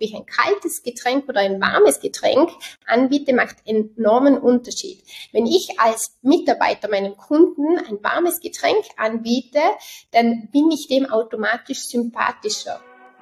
ob ich ein kaltes Getränk oder ein warmes Getränk anbiete, macht enormen Unterschied. Wenn ich als Mitarbeiter meinen Kunden ein warmes Getränk anbiete, dann bin ich dem automatisch sympathischer.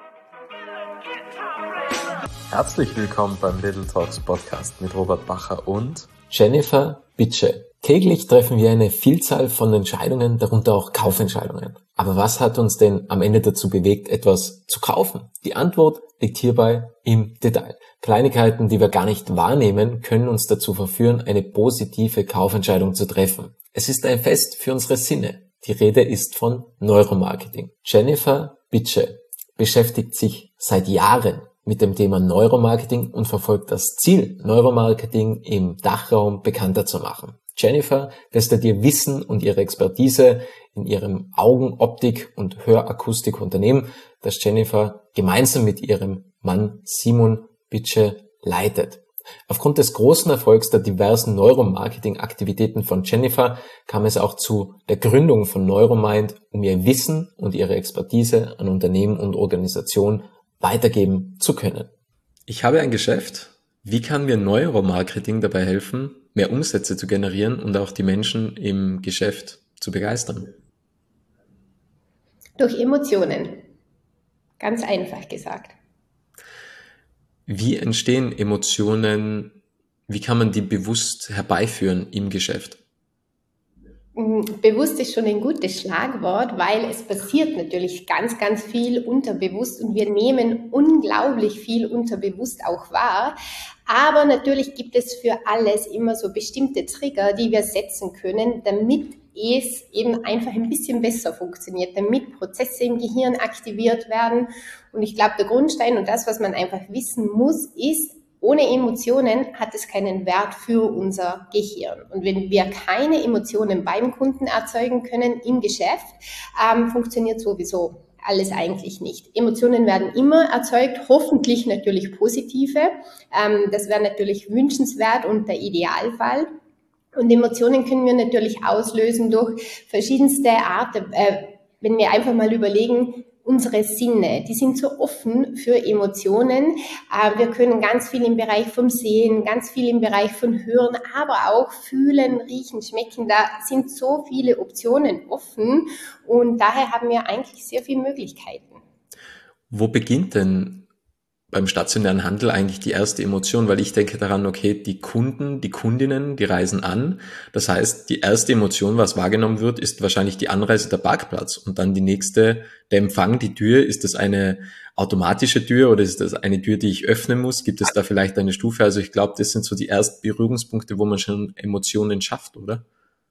Herzlich willkommen beim Little Talks Podcast mit Robert Bacher und Jennifer Bitsche. Täglich treffen wir eine Vielzahl von Entscheidungen, darunter auch Kaufentscheidungen. Aber was hat uns denn am Ende dazu bewegt, etwas zu kaufen? Die Antwort liegt hierbei im Detail. Kleinigkeiten, die wir gar nicht wahrnehmen, können uns dazu verführen, eine positive Kaufentscheidung zu treffen. Es ist ein Fest für unsere Sinne. Die Rede ist von Neuromarketing. Jennifer Bitsche beschäftigt sich seit Jahren mit dem Thema Neuromarketing und verfolgt das Ziel, Neuromarketing im Dachraum bekannter zu machen. Jennifer testet ihr Wissen und ihre Expertise in ihrem Augen-, Optik- und Hörakustikunternehmen, das Jennifer gemeinsam mit ihrem Mann Simon Bitsche leitet. Aufgrund des großen Erfolgs der diversen Neuromarketing-Aktivitäten von Jennifer kam es auch zu der Gründung von Neuromind, um ihr Wissen und ihre Expertise an Unternehmen und Organisationen weitergeben zu können. Ich habe ein Geschäft. Wie kann mir Neuromarketing dabei helfen, mehr Umsätze zu generieren und auch die Menschen im Geschäft zu begeistern? Durch Emotionen. Ganz einfach gesagt. Wie entstehen Emotionen? Wie kann man die bewusst herbeiführen im Geschäft? Bewusst ist schon ein gutes Schlagwort, weil es passiert natürlich ganz, ganz viel unterbewusst und wir nehmen unglaublich viel unterbewusst auch wahr. Aber natürlich gibt es für alles immer so bestimmte Trigger, die wir setzen können, damit es eben einfach ein bisschen besser funktioniert, damit Prozesse im Gehirn aktiviert werden. Und ich glaube, der Grundstein und das, was man einfach wissen muss, ist, ohne Emotionen hat es keinen Wert für unser Gehirn. Und wenn wir keine Emotionen beim Kunden erzeugen können im Geschäft, funktioniert sowieso alles eigentlich nicht. Emotionen werden immer erzeugt, hoffentlich natürlich positive. Das wäre natürlich wünschenswert und der Idealfall. Und Emotionen können wir natürlich auslösen durch verschiedenste Arten. Wenn wir einfach mal überlegen, unsere Sinne, die sind so offen für Emotionen. Wir können ganz viel im Bereich vom Sehen, ganz viel im Bereich von Hören, aber auch fühlen, riechen, schmecken. Da sind so viele Optionen offen und daher haben wir eigentlich sehr viele Möglichkeiten. Wo beginnt denn beim stationären Handel eigentlich die erste Emotion? Weil ich denke daran, okay, die Kunden, die Kundinnen, die reisen an. Das heißt, die erste Emotion, was wahrgenommen wird, ist wahrscheinlich die Anreise, der Parkplatz. Und dann die nächste, der Empfang, die Tür. Ist das eine automatische Tür oder ist das eine Tür, die ich öffnen muss? Gibt es da vielleicht eine Stufe? Also ich glaube, das sind so die ersten Berührungspunkte, wo man schon Emotionen schafft, oder?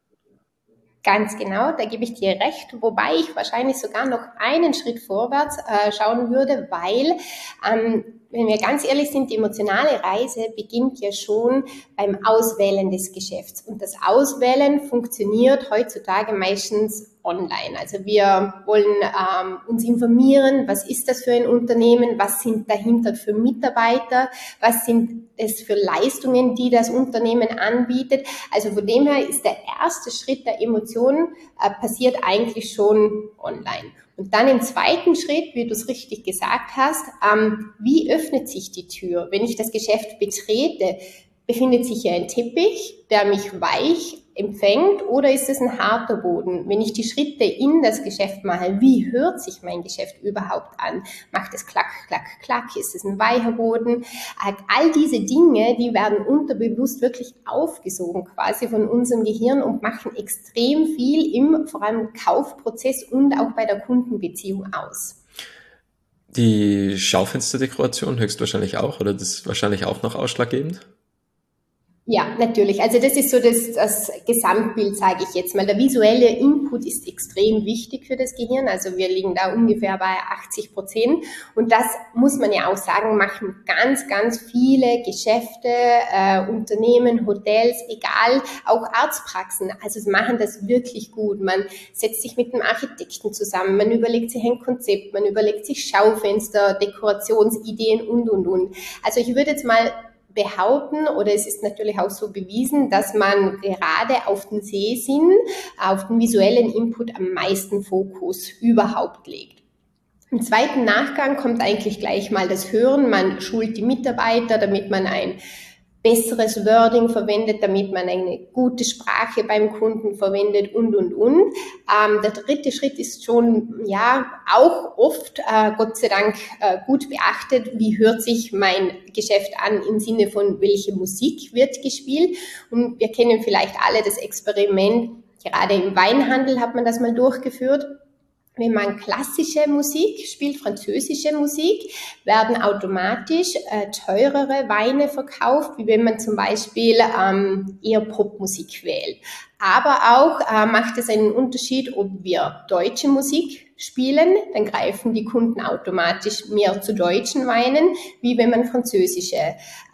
Ganz genau, da gebe ich dir recht, wobei ich wahrscheinlich sogar noch einen Schritt vorwärts schauen würde, weil, wenn wir ganz ehrlich sind, die emotionale Reise beginnt ja schon beim Auswählen des Geschäfts. Und das Auswählen funktioniert heutzutage meistens online. Also wir wollen uns informieren, was ist das für ein Unternehmen, was sind dahinter für Mitarbeiter, was sind es für Leistungen, die das Unternehmen anbietet. Also von dem her ist der erste Schritt der Emotionen passiert eigentlich schon online. Und dann im zweiten Schritt, wie du es richtig gesagt hast, wie öffnet sich die Tür? Wenn ich das Geschäft betrete, befindet sich hier ein Teppich, der mich weich empfängt, oder ist es ein harter Boden? Wenn ich die Schritte in das Geschäft mache, wie hört sich mein Geschäft überhaupt an? Macht es klack, klack, klack? Ist es ein weicher Boden? All diese Dinge, die werden unterbewusst wirklich aufgesogen quasi von unserem Gehirn und machen extrem viel im vor allem Kaufprozess und auch bei der Kundenbeziehung aus. Die Schaufensterdekoration höchstwahrscheinlich auch, oder das ist wahrscheinlich auch noch ausschlaggebend? Ja, natürlich. Also das ist so das Gesamtbild, sage ich jetzt mal. Der visuelle Input ist extrem wichtig für das Gehirn. Also wir liegen da ungefähr bei 80%. Und das muss man ja auch sagen, machen ganz, ganz viele Geschäfte, Unternehmen, Hotels, egal, auch Arztpraxen. Also sie machen das wirklich gut. Man setzt sich mit einem Architekten zusammen, man überlegt sich ein Konzept, man überlegt sich Schaufenster, Dekorationsideen und. Also ich würde jetzt mal behaupten, oder es ist natürlich auch so bewiesen, dass man gerade auf den Sehsinn, auf den visuellen Input am meisten Fokus überhaupt legt. Im zweiten Nachgang kommt eigentlich gleich mal das Hören. Man schult die Mitarbeiter, damit man ein besseres Wording verwendet, damit man eine gute Sprache beim Kunden verwendet und. Der dritte Schritt ist schon, ja, auch oft, Gott sei Dank, gut beachtet. Wie hört sich mein Geschäft an im Sinne von, welche Musik wird gespielt? Und wir kennen vielleicht alle das Experiment, gerade im Weinhandel hat man das mal durchgeführt. Wenn man klassische Musik spielt, französische Musik, werden automatisch teurere Weine verkauft, wie wenn man zum Beispiel eher Popmusik wählt. Aber auch macht es einen Unterschied, ob wir deutsche Musik spielen, dann greifen die Kunden automatisch mehr zu deutschen Weinen, wie wenn man französische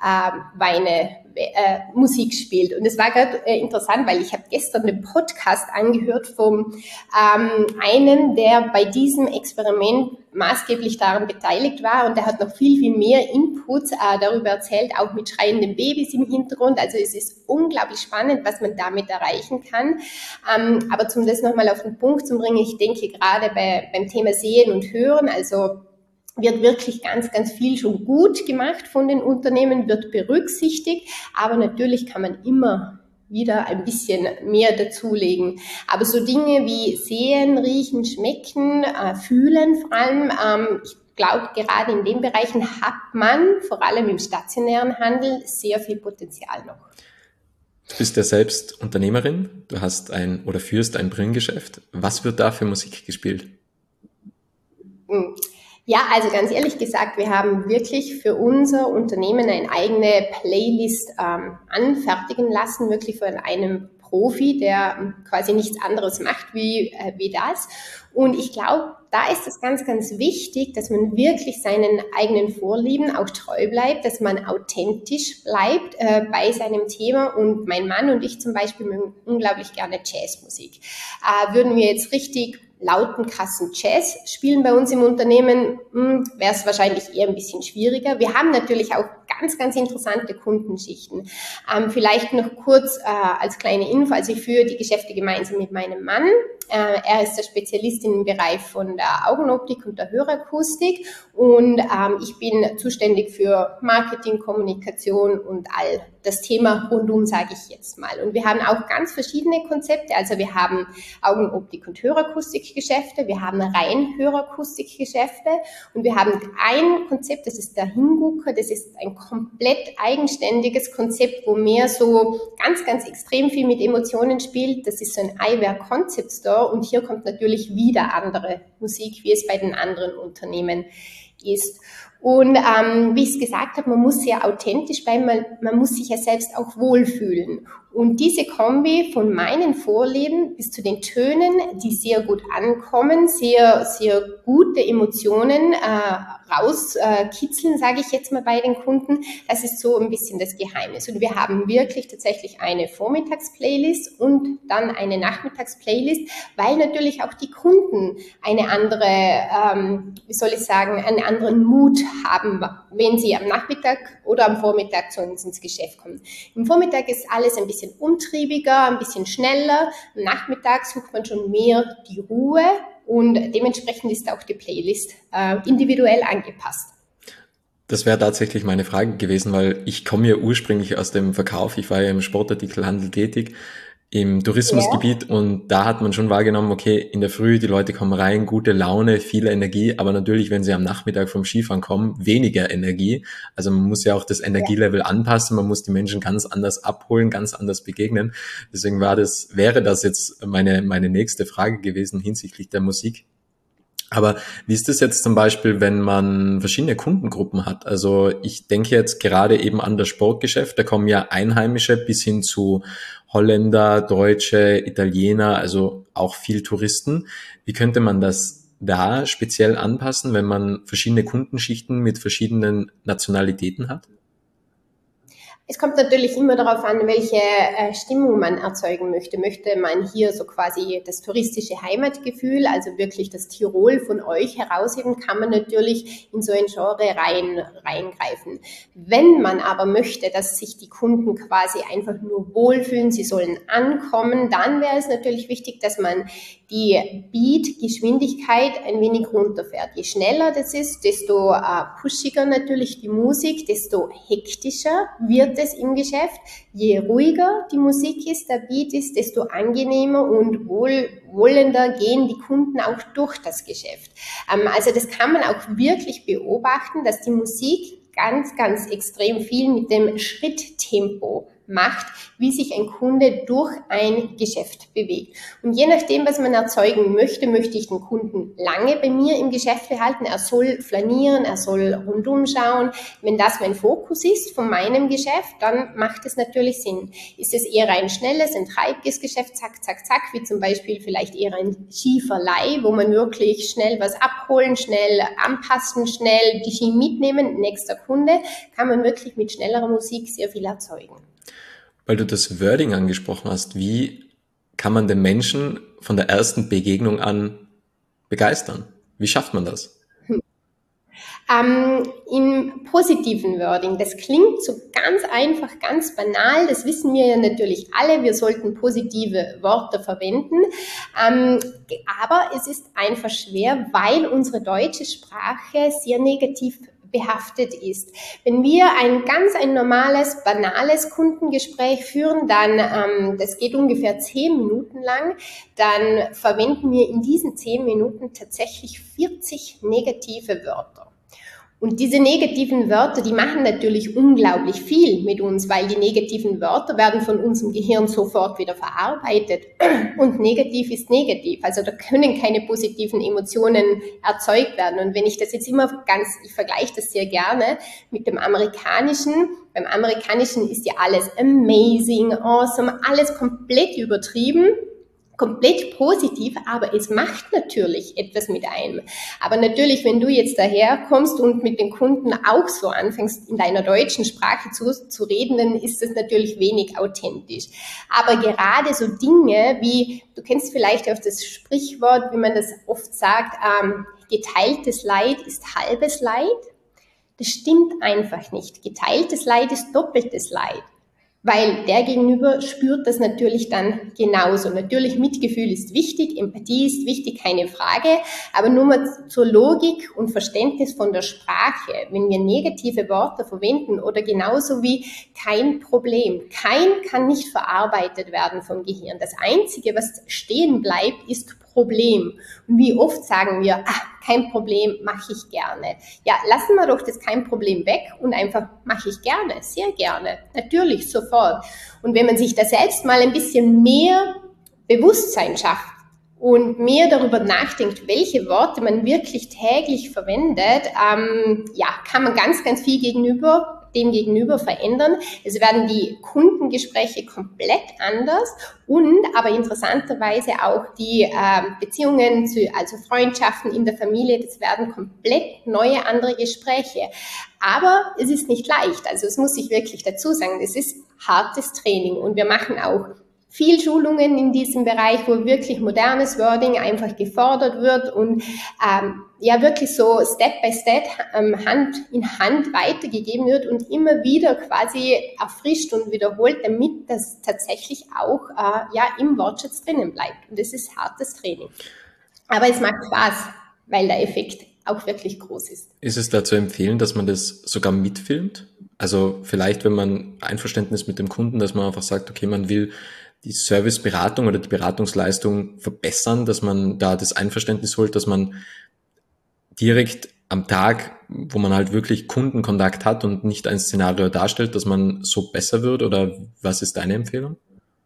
Musik spielt. Und es war gerade interessant, weil ich habe gestern einen Podcast angehört von einem, der bei diesem Experiment maßgeblich daran beteiligt war, und der hat noch viel, viel mehr Inputs darüber erzählt, auch mit schreienden Babys im Hintergrund. Also es ist unglaublich spannend, was man damit erreichen kann. Aber um das nochmal auf den Punkt zu bringen, ich denke gerade beim Thema Sehen und Hören, also wird wirklich ganz, ganz viel schon gut gemacht von den Unternehmen, wird berücksichtigt, aber natürlich kann man immer wieder ein bisschen mehr dazulegen. Aber so Dinge wie sehen, riechen, schmecken, fühlen vor allem, ich glaube, gerade in den Bereichen hat man, vor allem im stationären Handel, sehr viel Potenzial noch. Du bist ja selbst Unternehmerin, du hast führst ein Brillengeschäft. Was wird da für Musik gespielt? Ja, also ganz ehrlich gesagt, wir haben wirklich für unser Unternehmen eine eigene Playlist anfertigen lassen, wirklich von einem Profi, der quasi nichts anderes macht wie das. Und ich glaube, da ist es ganz, ganz wichtig, dass man wirklich seinen eigenen Vorlieben auch treu bleibt, dass man authentisch bleibt bei seinem Thema. Und mein Mann und ich zum Beispiel mögen unglaublich gerne Jazzmusik. Würden wir jetzt richtig lauten, krassen Jazz spielen bei uns im Unternehmen, wäre es wahrscheinlich eher ein bisschen schwieriger. Wir haben natürlich auch ganz, ganz interessante Kundenschichten. Vielleicht noch kurz als kleine Info, also ich führe die Geschäfte gemeinsam mit meinem Mann. Er ist der Spezialist im Bereich von der Augenoptik und der Hörakustik und ich bin zuständig für Marketing, Kommunikation und all das Thema rundum, sage ich jetzt mal. Und wir haben auch ganz verschiedene Konzepte, also wir haben Augenoptik und Hörakustikgeschäfte, wir haben rein Hörakustikgeschäfte und wir haben ein Konzept, das ist der Hingucker, das ist ein komplett eigenständiges Konzept, wo mehr so ganz, ganz extrem viel mit Emotionen spielt. Das ist so ein Eyewear Concept Store und hier kommt natürlich wieder andere Musik, wie es bei den anderen Unternehmen ist. Und wie ich es gesagt habe, man muss sehr authentisch bleiben, man muss sich ja selbst auch wohlfühlen. Und diese Kombi von meinen Vorlieben bis zu den Tönen, die sehr gut ankommen, sehr, sehr gute Emotionen rauskitzeln, sage ich jetzt mal bei den Kunden, das ist so ein bisschen das Geheimnis. Und wir haben wirklich tatsächlich eine Vormittagsplaylist und dann eine Nachmittagsplaylist, weil natürlich auch die Kunden eine andere, einen anderen Mut haben, wenn sie am Nachmittag oder am Vormittag zu uns ins Geschäft kommen. Im Vormittag ist alles ein bisschen umtriebiger, ein bisschen schneller. Am Nachmittag sucht man schon mehr die Ruhe und dementsprechend ist auch die Playlist individuell angepasst. Das wäre tatsächlich meine Frage gewesen, weil ich komme ja ursprünglich aus dem Verkauf. Ich war ja im Sportartikelhandel tätig, im Tourismusgebiet, und da hat man schon wahrgenommen, okay, in der Früh, die Leute kommen rein, gute Laune, viel Energie, aber natürlich, wenn sie am Nachmittag vom Skifahren kommen, weniger Energie. Also man muss ja auch das Energielevel anpassen, man muss die Menschen ganz anders abholen, ganz anders begegnen. Deswegen wäre das jetzt meine nächste Frage gewesen hinsichtlich der Musik. Aber wie ist das jetzt zum Beispiel, wenn man verschiedene Kundengruppen hat? Also ich denke jetzt gerade eben an das Sportgeschäft, da kommen ja Einheimische bis hin zu Holländer, Deutsche, Italiener, also auch viel Touristen. Wie könnte man das da speziell anpassen, wenn man verschiedene Kundenschichten mit verschiedenen Nationalitäten hat? Es kommt natürlich immer darauf an, welche Stimmung man erzeugen möchte. Möchte man hier so quasi das touristische Heimatgefühl, also wirklich das Tirol von euch herausheben, kann man natürlich in so ein Genre reingreifen. Wenn man aber möchte, dass sich die Kunden quasi einfach nur wohlfühlen, sie sollen ankommen, dann wäre es natürlich wichtig, dass man die Beat-Geschwindigkeit ein wenig runterfährt. Je schneller das ist, desto pushiger natürlich die Musik, desto hektischer wird es im Geschäft. Je ruhiger die Musik ist, der Beat ist, desto angenehmer und wohlwollender gehen die Kunden auch durch das Geschäft. Also das kann man auch wirklich beobachten, dass die Musik ganz, ganz extrem viel mit dem Schritttempo macht, wie sich ein Kunde durch ein Geschäft bewegt. Und je nachdem, was man erzeugen möchte, möchte ich den Kunden lange bei mir im Geschäft behalten. Er soll flanieren, er soll rundum schauen. Wenn das mein Fokus ist von meinem Geschäft, dann macht es natürlich Sinn. Ist es eher ein schnelles, ein treibiges Geschäft, zack, zack, zack, wie zum Beispiel vielleicht eher ein Skiverleih, wo man wirklich schnell was abholen, schnell anpassen, schnell die Ski mitnehmen, nächster Kunde, kann man wirklich mit schnellerer Musik sehr viel erzeugen. Weil du das Wording angesprochen hast, wie kann man den Menschen von der ersten Begegnung an begeistern? Wie schafft man das? Im positiven Wording, das klingt so ganz einfach, ganz banal, das wissen wir ja natürlich alle, wir sollten positive Worte verwenden, aber es ist einfach schwer, weil unsere deutsche Sprache sehr negativ behaftet ist. Wenn wir ein normales, banales Kundengespräch führen, dann, das geht ungefähr 10 Minuten lang, dann verwenden wir in diesen 10 Minuten tatsächlich 40 negative Wörter. Und diese negativen Wörter, die machen natürlich unglaublich viel mit uns, weil die negativen Wörter werden von unserem Gehirn sofort wieder verarbeitet. Und negativ ist negativ. Also da können keine positiven Emotionen erzeugt werden. Und wenn ich das jetzt ich vergleiche das sehr gerne mit dem Amerikanischen. Beim Amerikanischen ist ja alles amazing, awesome, alles komplett übertrieben. Komplett positiv, aber es macht natürlich etwas mit einem. Aber natürlich, wenn du jetzt daherkommst und mit den Kunden auch so anfängst, in deiner deutschen Sprache zu reden, dann ist das natürlich wenig authentisch. Aber gerade so Dinge wie, du kennst vielleicht auch das Sprichwort, wie man das oft sagt, geteiltes Leid ist halbes Leid. Das stimmt einfach nicht. Geteiltes Leid ist doppeltes Leid. Weil der Gegenüber spürt das natürlich dann genauso. Natürlich, Mitgefühl ist wichtig, Empathie ist wichtig, keine Frage. Aber nur mal zur Logik und Verständnis von der Sprache. Wenn wir negative Worte verwenden oder genauso wie kein Problem. Kein kann nicht verarbeitet werden vom Gehirn. Das Einzige, was stehen bleibt, ist Problem. Und wie oft sagen wir, kein Problem, mache ich gerne. Ja, lassen wir doch das kein Problem weg und einfach mache ich gerne, sehr gerne, natürlich, sofort. Und wenn man sich da selbst mal ein bisschen mehr Bewusstsein schafft und mehr darüber nachdenkt, welche Worte man wirklich täglich verwendet, kann man ganz, ganz viel dem gegenüber verändern. Es werden die Kundengespräche komplett anders und aber interessanterweise auch die Beziehungen, also Freundschaften in der Familie, das werden komplett neue, andere Gespräche. Aber es ist nicht leicht, also es muss ich wirklich dazu sagen, es ist hartes Training und wir machen auch viel Schulungen in diesem Bereich, wo wirklich modernes Wording einfach gefordert wird und wirklich so Step by Step Hand in Hand weitergegeben wird und immer wieder quasi erfrischt und wiederholt, damit das tatsächlich auch im Wortschatz drinnen bleibt. Und das ist hartes Training. Aber es macht Spaß, weil der Effekt auch wirklich groß ist. Ist es da zu empfehlen, dass man das sogar mitfilmt? Also vielleicht, wenn man Einverständnis mit dem Kunden, dass man einfach sagt, okay, man will die Serviceberatung oder die Beratungsleistung verbessern, dass man da das Einverständnis holt, dass man direkt am Tag, wo man halt wirklich Kundenkontakt hat und nicht ein Szenario darstellt, dass man so besser wird, oder was ist deine Empfehlung?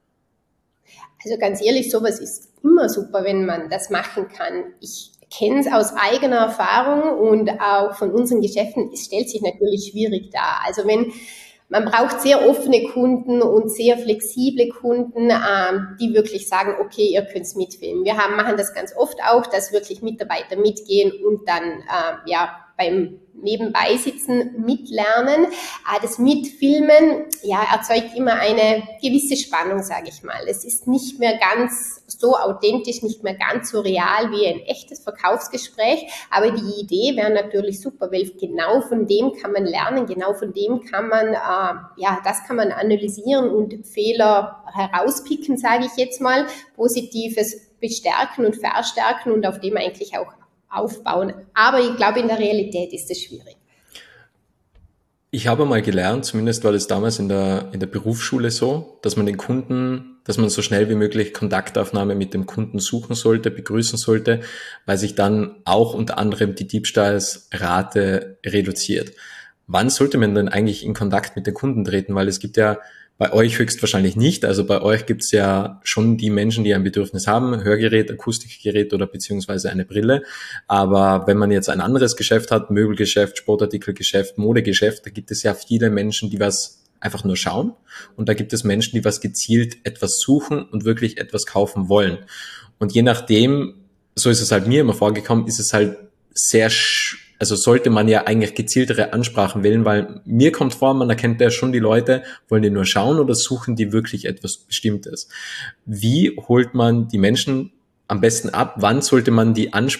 Also ganz ehrlich, sowas ist immer super, wenn man das machen kann. Ich kenne es aus eigener Erfahrung und auch von unseren Geschäften, es stellt sich natürlich schwierig dar. Also man braucht sehr offene Kunden und sehr flexible Kunden, die wirklich sagen, okay, ihr könnt's mitfilmen. Wir machen das ganz oft auch, dass wirklich Mitarbeiter mitgehen und dann beim Nebenbeisitzen mitlernen. Das Mitfilmen, ja, erzeugt immer eine gewisse Spannung, sage ich mal. Es ist nicht mehr ganz so authentisch, nicht mehr ganz so real wie ein echtes Verkaufsgespräch, aber die Idee wäre natürlich super, weil genau von dem kann man lernen, genau von dem kann man, das kann man analysieren und Fehler herauspicken, sage ich jetzt mal, Positives bestärken und verstärken und auf dem eigentlich auch aufbauen. Aber ich glaube, in der Realität ist es schwierig. Ich habe mal gelernt, zumindest war das damals in der Berufsschule so, dass man so schnell wie möglich Kontaktaufnahme mit dem Kunden suchen sollte, begrüßen sollte, weil sich dann auch unter anderem die Diebstahlsrate reduziert. Wann sollte man denn eigentlich in Kontakt mit den Kunden treten? Weil es gibt ja bei euch höchstwahrscheinlich nicht. Also bei euch gibt es ja schon die Menschen, die ein Bedürfnis haben, Hörgerät, Akustikgerät oder beziehungsweise eine Brille. Aber wenn man jetzt ein anderes Geschäft hat, Möbelgeschäft, Sportartikelgeschäft, Modegeschäft, da gibt es ja viele Menschen, die was einfach nur schauen. Und da gibt es Menschen, die was gezielt etwas suchen und wirklich etwas kaufen wollen. Und je nachdem, so ist es halt mir immer vorgekommen, ist es halt also sollte man ja eigentlich gezieltere Ansprachen wählen, weil mir kommt vor, man erkennt ja schon die Leute, wollen die nur schauen oder suchen die wirklich etwas Bestimmtes. Wie holt man die Menschen am besten ab? Wann sollte man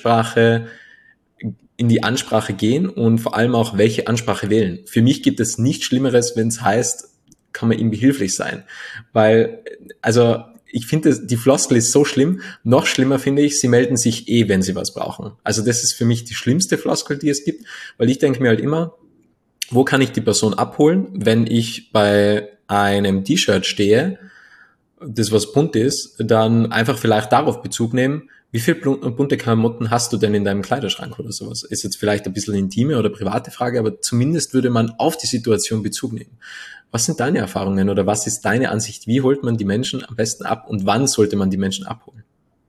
in die Ansprache gehen und vor allem auch, welche Ansprache wählen? Für mich gibt es nichts Schlimmeres, wenn es heißt, kann man ihm behilflich sein. Weil, also ich finde, die Floskel ist so schlimm. Noch schlimmer finde ich, sie melden sich wenn sie was brauchen. Also das ist für mich die schlimmste Floskel, die es gibt, weil ich denke mir halt immer, wo kann ich die Person abholen, wenn ich bei einem T-Shirt stehe, das was bunt ist, dann einfach vielleicht darauf Bezug nehmen, wie viel bunte Klamotten hast du denn in deinem Kleiderschrank oder sowas? Ist jetzt vielleicht ein bisschen intime oder private Frage, aber zumindest würde man auf die Situation Bezug nehmen. Was sind deine Erfahrungen oder was ist deine Ansicht? Wie holt man die Menschen am besten ab und wann sollte man die Menschen abholen?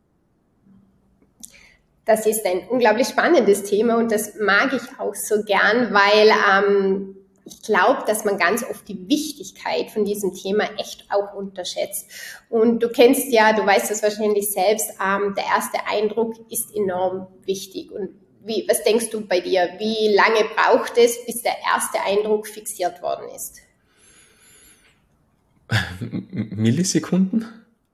Das ist ein unglaublich spannendes Thema und das mag ich auch so gern, weil ich glaube, dass man ganz oft die Wichtigkeit von diesem Thema echt auch unterschätzt. Und du weißt das wahrscheinlich selbst, der erste Eindruck ist enorm wichtig. Und was denkst du bei dir? Wie lange braucht es, bis der erste Eindruck fixiert worden ist? Millisekunden?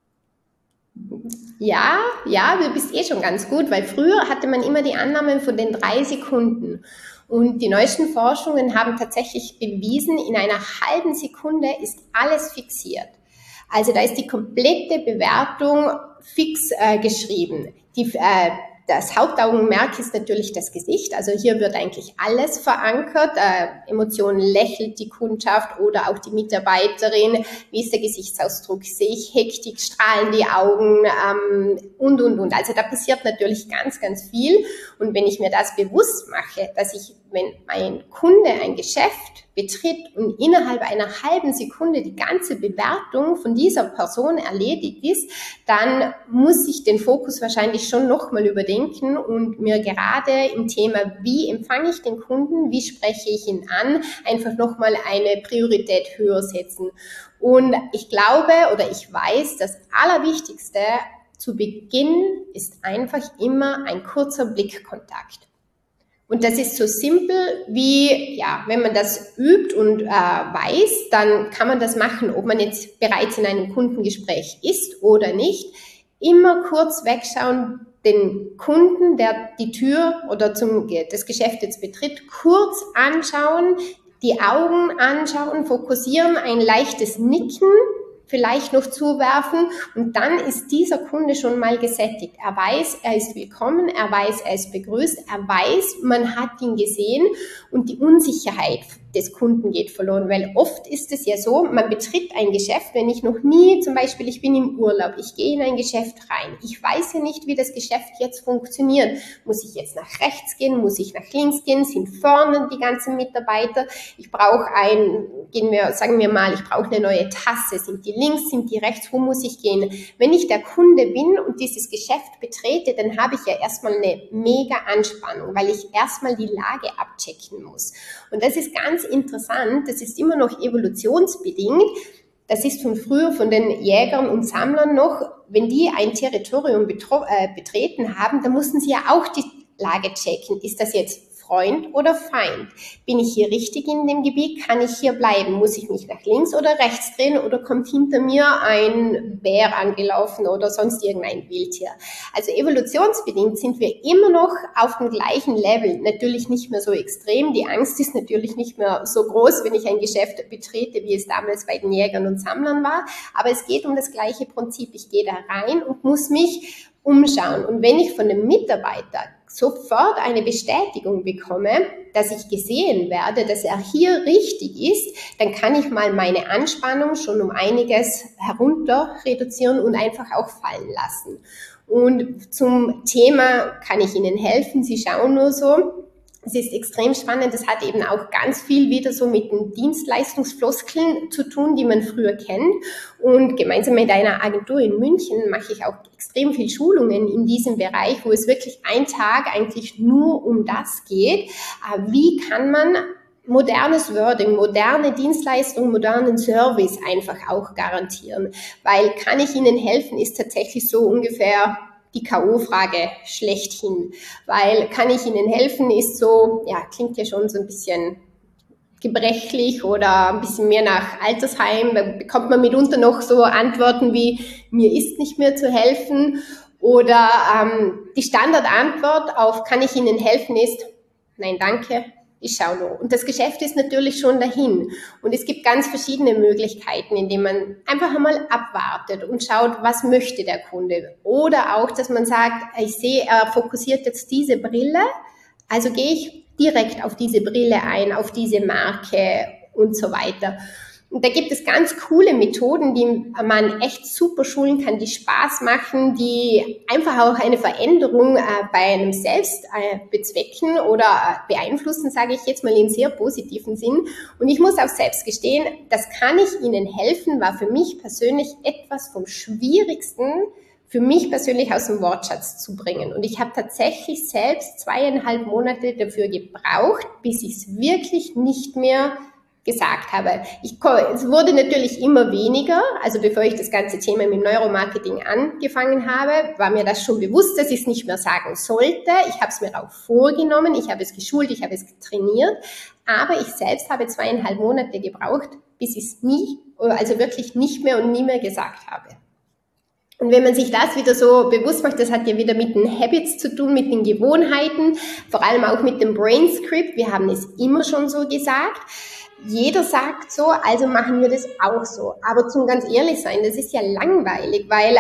Ja, du bist schon ganz gut, weil früher hatte man immer die Annahmen von den 3 Sekunden. Und die neuesten Forschungen haben tatsächlich bewiesen, in einer halben Sekunde ist alles fixiert. Also da ist die komplette Bewertung fix geschrieben. Das Hauptaugenmerk ist natürlich das Gesicht. Also hier wird eigentlich alles verankert. Emotionen, lächelt die Kundschaft oder auch die Mitarbeiterin. Wie ist der Gesichtsausdruck? Sehe ich Hektik, strahlen die Augen und. Also da passiert natürlich ganz, ganz viel. Und wenn ich mir das bewusst mache, dass wenn ein Kunde ein Geschäft betritt und innerhalb einer halben Sekunde die ganze Bewertung von dieser Person erledigt ist, dann muss ich den Fokus wahrscheinlich schon nochmal überdenken und mir gerade im Thema, wie empfange ich den Kunden, wie spreche ich ihn an, einfach nochmal eine Priorität höher setzen. Und ich glaube oder ich weiß, das Allerwichtigste zu Beginn ist einfach immer ein kurzer Blickkontakt. Und das ist so simpel wie, wenn man das übt und weiß, dann kann man das machen, ob man jetzt bereits in einem Kundengespräch ist oder nicht. Immer kurz wegschauen, den Kunden, der die Tür oder das Geschäft jetzt betritt, kurz anschauen, die Augen anschauen, fokussieren, ein leichtes Nicken vielleicht noch zuwerfen und dann ist dieser Kunde schon mal gesättigt. Er weiß, er ist willkommen, er weiß, er ist begrüßt, er weiß, man hat ihn gesehen und die Unsicherheit des Kunden geht verloren, weil oft ist es ja so, man betritt ein Geschäft, wenn ich noch nie, zum Beispiel ich bin im Urlaub, ich gehe in ein Geschäft rein, ich weiß ja nicht, wie das Geschäft jetzt funktioniert. Muss ich jetzt nach rechts gehen, muss ich nach links gehen, sind vorne die ganzen Mitarbeiter, ich brauche sagen wir mal, ich brauche eine neue Tasse, sind die links, sind die rechts, wo muss ich gehen? Wenn ich der Kunde bin und dieses Geschäft betrete, dann habe ich ja erstmal eine mega Anspannung, weil ich erstmal die Lage abchecken muss. Und das ist ganz interessant, das ist immer noch evolutionsbedingt. Das ist von früher von den Jägern und Sammlern noch, wenn die ein Territorium betreten haben, dann mussten sie ja auch die Lage checken. Ist das jetzt Freund oder Feind? Bin ich hier richtig in dem Gebiet? Kann ich hier bleiben? Muss ich mich nach links oder rechts drehen oder kommt hinter mir ein Bär angelaufen oder sonst irgendein Wildtier? Also evolutionsbedingt sind wir immer noch auf dem gleichen Level. Natürlich nicht mehr so extrem. Die Angst ist natürlich nicht mehr so groß, wenn ich ein Geschäft betrete, wie es damals bei den Jägern und Sammlern war. Aber es geht um das gleiche Prinzip. Ich gehe da rein und muss mich umschauen. Und wenn ich von dem Mitarbeiter sofort eine Bestätigung bekomme, dass ich gesehen werde, dass er hier richtig ist, dann kann ich mal meine Anspannung schon um einiges herunter reduzieren und einfach auch fallen lassen. Und zum Thema, kann ich Ihnen helfen? Sie schauen nur so. Es ist extrem spannend, das hat eben auch ganz viel wieder so mit den Dienstleistungsfloskeln zu tun, die man früher kennt. Und gemeinsam mit einer Agentur in München mache ich auch extrem viel Schulungen in diesem Bereich, wo es wirklich ein Tag eigentlich nur um das geht. Wie kann man modernes Wording, moderne Dienstleistung, modernen Service einfach auch garantieren? Weil kann ich Ihnen helfen, ist tatsächlich so ungefähr die K.O.-Frage schlechthin, weil kann ich Ihnen helfen, ist so, ja, klingt ja schon so ein bisschen gebrechlich oder ein bisschen mehr nach Altersheim, da bekommt man mitunter noch so Antworten wie, mir ist nicht mehr zu helfen oder die Standardantwort auf, kann ich Ihnen helfen ist, nein, danke, ich schaue nur. Und das Geschäft ist natürlich schon dahin. Und es gibt ganz verschiedene Möglichkeiten, indem man einfach einmal abwartet und schaut, was möchte der Kunde. Oder auch, dass man sagt, ich sehe, er fokussiert jetzt diese Brille, also gehe ich direkt auf diese Brille ein, auf diese Marke und so weiter. Und da gibt es ganz coole Methoden, die man echt super schulen kann, die Spaß machen, die einfach auch eine Veränderung bei einem selbst bezwecken oder beeinflussen, sage ich jetzt mal in sehr positiven Sinn. Und ich muss auch selbst gestehen, das kann ich Ihnen helfen, war für mich persönlich etwas vom Schwierigsten, für mich persönlich aus dem Wortschatz zu bringen. Und ich habe tatsächlich selbst 2,5 Monate dafür gebraucht, bis ich es wirklich nicht mehr gesagt habe. Es wurde natürlich immer weniger, also bevor ich das ganze Thema mit dem Neuromarketing angefangen habe, war mir das schon bewusst, dass ich es nicht mehr sagen sollte. Ich habe es mir auch vorgenommen, ich habe es geschult, ich habe es trainiert, aber ich selbst habe 2,5 Monate gebraucht, bis ich es also wirklich nicht mehr und nie mehr gesagt habe. Und wenn man sich das wieder so bewusst macht, das hat ja wieder mit den Habits zu tun, mit den Gewohnheiten, vor allem auch mit dem Brain Script. Wir haben es immer schon so gesagt. Jeder sagt so, also machen wir das auch so. Aber zum ganz ehrlich sein, das ist ja langweilig, weil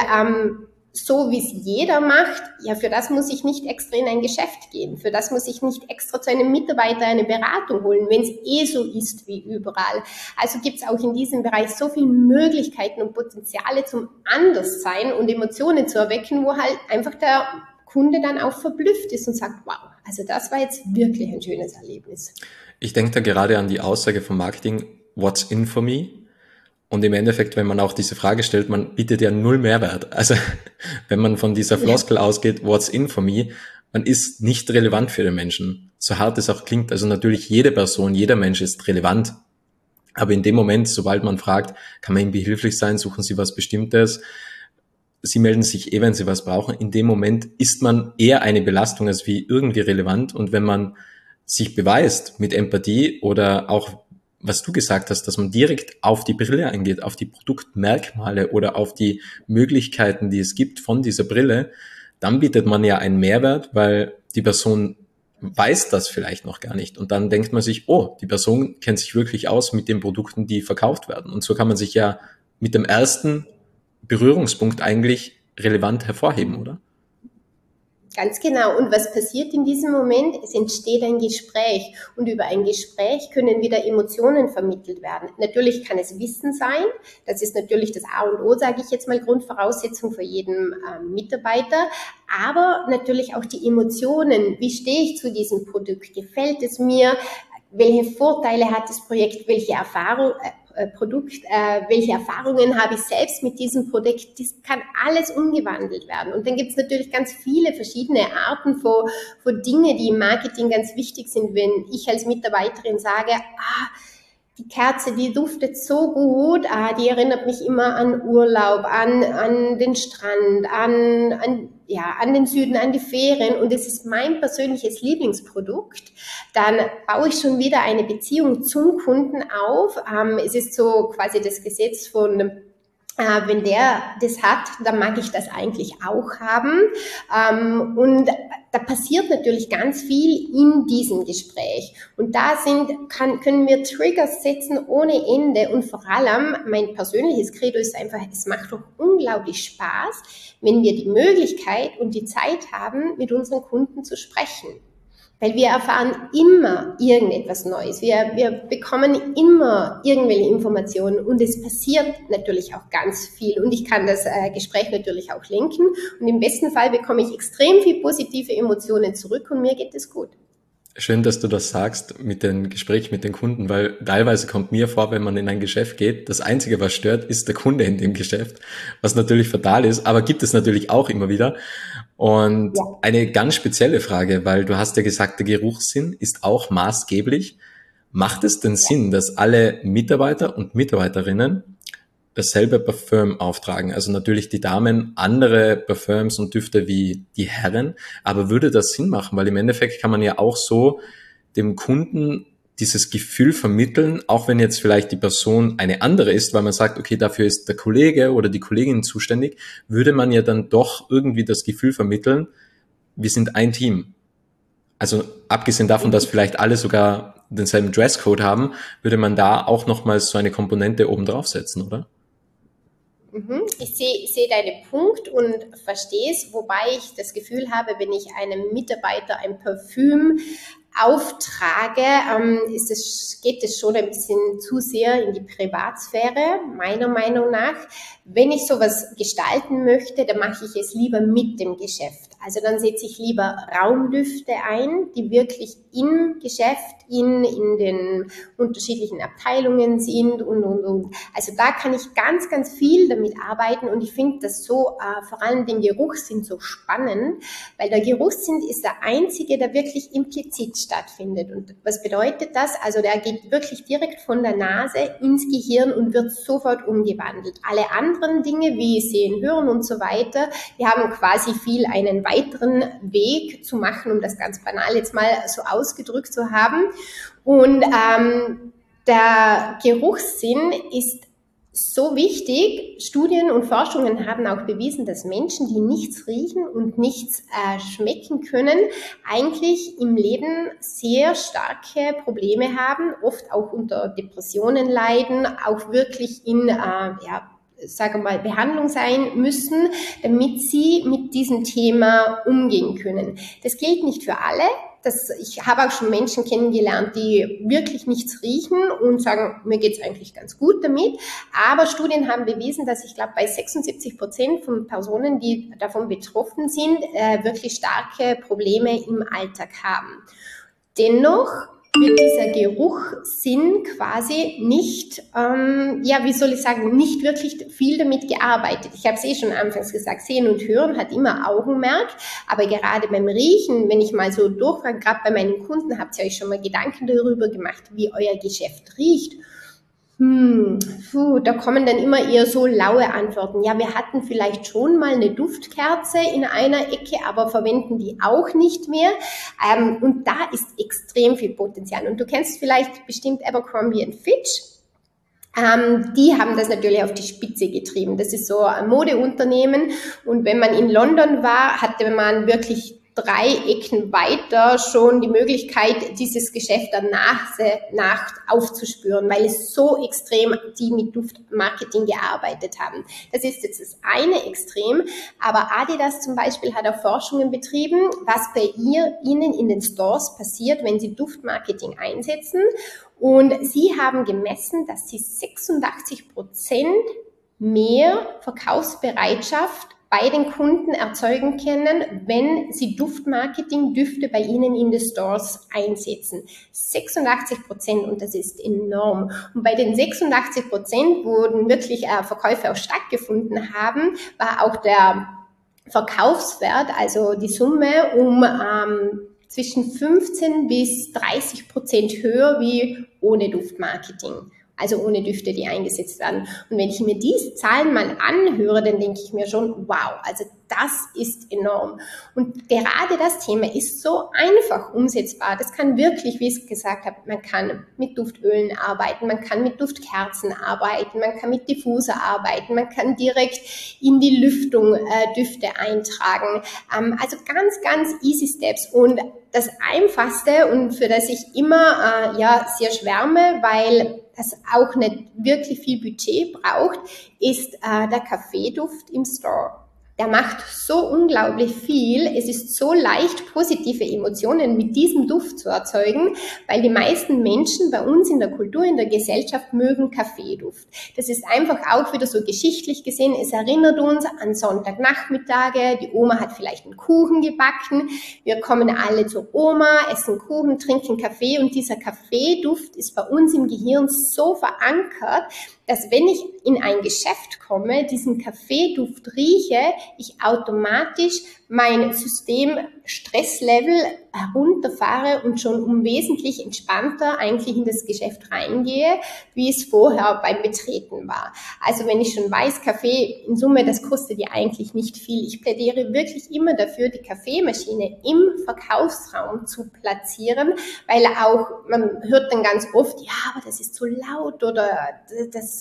so wie es jeder macht, ja, für das muss ich nicht extra in ein Geschäft gehen. Für das muss ich nicht extra zu einem Mitarbeiter eine Beratung holen, wenn es so ist wie überall. Also gibt es auch in diesem Bereich so viele Möglichkeiten und Potenziale zum Anderssein und Emotionen zu erwecken, wo halt einfach der Kunde dann auch verblüfft ist und sagt, wow, also das war jetzt wirklich ein schönes Erlebnis. Ich denke da gerade an die Aussage vom Marketing, what's in for me? Und im Endeffekt, wenn man auch diese Frage stellt, man bietet ja null Mehrwert. Also wenn man von dieser Floskel ausgeht, what's in for me, man ist nicht relevant für den Menschen. So hart es auch klingt. Also natürlich jede Person, jeder Mensch ist relevant. Aber in dem Moment, sobald man fragt, kann man ihm behilflich sein, suchen Sie was Bestimmtes, Sie melden sich wenn Sie was brauchen. In dem Moment ist man eher eine Belastung als wie irgendwie relevant. Und wenn man sich beweist mit Empathie oder auch, was du gesagt hast, dass man direkt auf die Brille eingeht, auf die Produktmerkmale oder auf die Möglichkeiten, die es gibt von dieser Brille, dann bietet man ja einen Mehrwert, weil die Person weiß das vielleicht noch gar nicht. Und dann denkt man sich, oh, die Person kennt sich wirklich aus mit den Produkten, die verkauft werden. Und so kann man sich ja mit dem ersten Berührungspunkt eigentlich relevant hervorheben, oder? Ganz genau. Und was passiert in diesem Moment? Es entsteht ein Gespräch. Und über ein Gespräch können wieder Emotionen vermittelt werden. Natürlich kann es Wissen sein. Das ist natürlich das A und O, sage ich jetzt mal, Grundvoraussetzung für jeden Mitarbeiter. Aber natürlich auch die Emotionen. Wie stehe ich zu diesem Produkt? Gefällt es mir? Welche Vorteile hat das Projekt? Welche Erfahrungen habe ich selbst mit diesem Produkt? Das kann alles umgewandelt werden. Und dann gibt es natürlich ganz viele verschiedene Arten von Dingen, die im Marketing ganz wichtig sind. Wenn ich als Mitarbeiterin sage, die Kerze, die duftet so gut, die erinnert mich immer an Urlaub, an den Strand, an an den Süden, an die Ferien und es ist mein persönliches Lieblingsprodukt, dann baue ich schon wieder eine Beziehung zum Kunden auf. Es ist so quasi das Gesetz von wenn der das hat, dann mag ich das eigentlich auch haben. Und da passiert natürlich ganz viel in diesem Gespräch. Und da können wir Triggers setzen ohne Ende. Und vor allem, mein persönliches Credo ist einfach, es macht doch unglaublich Spaß, wenn wir die Möglichkeit und die Zeit haben, mit unseren Kunden zu sprechen. Weil wir erfahren immer irgendetwas Neues. Wir bekommen immer irgendwelche Informationen und es passiert natürlich auch ganz viel. Und ich kann das Gespräch natürlich auch lenken. Und im besten Fall bekomme ich extrem viel positive Emotionen zurück und mir geht es gut. Schön, dass du das sagst mit dem Gespräch mit den Kunden, weil teilweise kommt mir vor, wenn man in ein Geschäft geht, das Einzige, was stört, ist der Kunde in dem Geschäft, was natürlich fatal ist, aber gibt es natürlich auch immer wieder. Und eine ganz spezielle Frage, weil du hast ja gesagt, der Geruchssinn ist auch maßgeblich. Macht es denn Sinn, dass alle Mitarbeiter und Mitarbeiterinnen dasselbe Parfüm auftragen? Also natürlich die Damen andere Parfüms und Düfte wie die Herren, aber würde das Sinn machen? Weil im Endeffekt kann man ja auch so dem Kunden dieses Gefühl vermitteln, auch wenn jetzt vielleicht die Person eine andere ist, weil man sagt, okay, dafür ist der Kollege oder die Kollegin zuständig, würde man ja dann doch irgendwie das Gefühl vermitteln, wir sind ein Team. Also abgesehen davon, dass vielleicht alle sogar denselben Dresscode haben, würde man da auch nochmals so eine Komponente oben draufsetzen, oder? Ich sehe deinen Punkt und verstehe es, wobei ich das Gefühl habe, wenn ich einem Mitarbeiter ein Parfüm auftrage, geht es schon ein bisschen zu sehr in die Privatsphäre, meiner Meinung nach. Wenn ich sowas gestalten möchte, dann mache ich es lieber mit dem Geschäft. Also dann setze ich lieber Raumdüfte ein, die wirklich im Geschäft, in den unterschiedlichen Abteilungen sind und. Also da kann ich ganz, ganz viel damit arbeiten und ich finde das so, vor allem den Geruchssinn so spannend, weil der Geruchssinn ist der einzige, der wirklich implizit stattfindet. Und was bedeutet das? Also der geht wirklich direkt von der Nase ins Gehirn und wird sofort umgewandelt. Alle anderen Dinge wie Sehen, Hören und so weiter, die haben quasi viel einen weiteren Weg zu machen, um das ganz banal jetzt mal so ausgedrückt zu haben. Und der Geruchssinn ist so wichtig. Studien und Forschungen haben auch bewiesen, dass Menschen, die nichts riechen und nichts schmecken können, eigentlich im Leben sehr starke Probleme haben, oft auch unter Depressionen leiden, auch wirklich in Behandlung sein müssen, damit sie mit diesem Thema umgehen können. Das gilt nicht für alle. Ich habe auch schon Menschen kennengelernt, die wirklich nichts riechen und sagen, mir geht's eigentlich ganz gut damit. Aber Studien haben bewiesen, dass ich glaube, bei 76% von Personen, die davon betroffen sind, wirklich starke Probleme im Alltag haben. Dennoch wird dieser Geruchssinn quasi nicht, nicht wirklich viel damit gearbeitet. Ich habe es schon anfangs gesagt, Sehen und Hören hat immer Augenmerk, aber gerade beim Riechen, wenn ich mal so durchfrage, gerade bei meinen Kunden, habt ihr euch schon mal Gedanken darüber gemacht, wie euer Geschäft riecht? Da kommen dann immer eher so laue Antworten. Ja, wir hatten vielleicht schon mal eine Duftkerze in einer Ecke, aber verwenden die auch nicht mehr. Und da ist extrem viel Potenzial. Und du kennst vielleicht bestimmt Abercrombie & Fitch. Die haben das natürlich auf die Spitze getrieben. Das ist so ein Modeunternehmen. Und wenn man in London war, hatte man wirklich 3 Ecken weiter schon die Möglichkeit, dieses Geschäft der Nase aufzuspüren, weil es so extrem die mit Duftmarketing gearbeitet haben. Das ist jetzt das eine Extrem, aber Adidas zum Beispiel hat auch Forschungen betrieben, was bei ihnen in den Stores passiert, wenn sie Duftmarketing einsetzen. Und sie haben gemessen, dass sie 86% mehr Verkaufsbereitschaft bei den Kunden erzeugen können, wenn sie Düfte bei ihnen in den Stores einsetzen. 86%, und das ist enorm. Und bei den 86%, wo wirklich Verkäufe auch stattgefunden haben, war auch der Verkaufswert, also die Summe, zwischen 15 bis 30% höher wie ohne Duftmarketing. Also ohne Düfte, die eingesetzt werden. Und wenn ich mir diese Zahlen mal anhöre, dann denke ich mir schon, wow, also das ist enorm. Und gerade das Thema ist so einfach umsetzbar. Das kann wirklich, wie ich es gesagt habe, man kann mit Duftölen arbeiten, man kann mit Duftkerzen arbeiten, man kann mit Diffuser arbeiten, man kann direkt in die Lüftung Düfte eintragen. Also ganz, ganz easy Steps. Und das Einfachste und für das ich immer sehr schwärme, weil das auch nicht wirklich viel Budget braucht, ist der Kaffeeduft im Store. Der macht so unglaublich viel. Es ist so leicht, positive Emotionen mit diesem Duft zu erzeugen, weil die meisten Menschen bei uns in der Kultur, in der Gesellschaft mögen Kaffeeduft. Das ist einfach auch wieder so geschichtlich gesehen. Es erinnert uns an Sonntagnachmittage. Die Oma hat vielleicht einen Kuchen gebacken. Wir kommen alle zur Oma, essen Kuchen, trinken Kaffee und dieser Kaffeeduft ist bei uns im Gehirn so verankert, dass wenn ich in ein Geschäft komme, diesen Kaffeeduft rieche, ich automatisch mein System Stresslevel herunterfahre und schon wesentlich entspannter eigentlich in das Geschäft reingehe, wie es vorher beim Betreten war. Also wenn ich schon weiß, Kaffee in Summe, das kostet ja eigentlich nicht viel. Ich plädiere wirklich immer dafür, die Kaffeemaschine im Verkaufsraum zu platzieren, weil auch, man hört dann ganz oft, ja, aber das ist zu laut oder das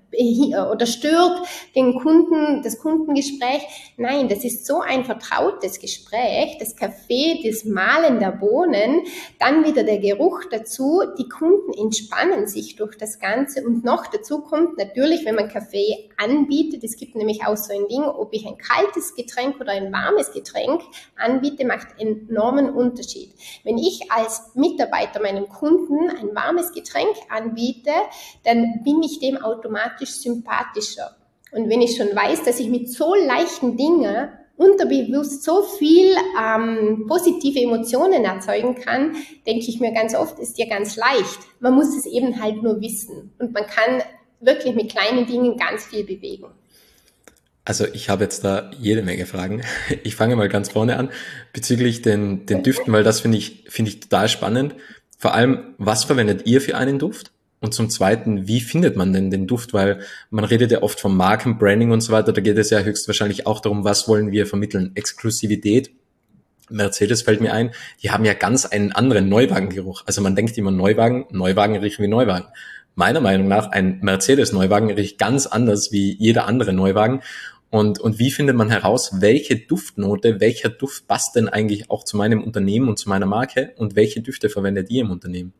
oder stört den Kunden, das Kundengespräch. Nein, das ist so ein vertrautes Gespräch, das Kaffee, das Mahlen der Bohnen, dann wieder der Geruch dazu, die Kunden entspannen sich durch das Ganze und noch dazu kommt natürlich, wenn man Kaffee anbietet, es gibt nämlich auch so ein Ding, ob ich ein kaltes Getränk oder ein warmes Getränk anbiete, macht einen enormen Unterschied. Wenn ich als Mitarbeiter meinem Kunden ein warmes Getränk anbiete, dann bin ich dem automatisch sympathischer. Und wenn ich schon weiß, dass ich mit so leichten Dingen unterbewusst so viel positive Emotionen erzeugen kann, denke ich mir ganz oft, ist ja ganz leicht. Man muss es eben halt nur wissen. Und man kann wirklich mit kleinen Dingen ganz viel bewegen. Also ich habe jetzt da jede Menge Fragen. Ich fange mal ganz vorne an bezüglich den Düften, weil das finde ich total spannend. Vor allem, was verwendet ihr für einen Duft? Und zum Zweiten, wie findet man denn den Duft? Weil man redet ja oft vom Markenbranding und so weiter. Da geht es ja höchstwahrscheinlich auch darum, was wollen wir vermitteln? Exklusivität. Mercedes fällt mir ein, die haben ja ganz einen anderen Neuwagengeruch. Also man denkt immer Neuwagen riechen wie Neuwagen. Meiner Meinung nach, ein Mercedes-Neuwagen riecht ganz anders wie jeder andere Neuwagen. Und wie findet man heraus, welche Duftnote, welcher Duft passt denn eigentlich auch zu meinem Unternehmen und zu meiner Marke und welche Düfte verwendet ihr im Unternehmen?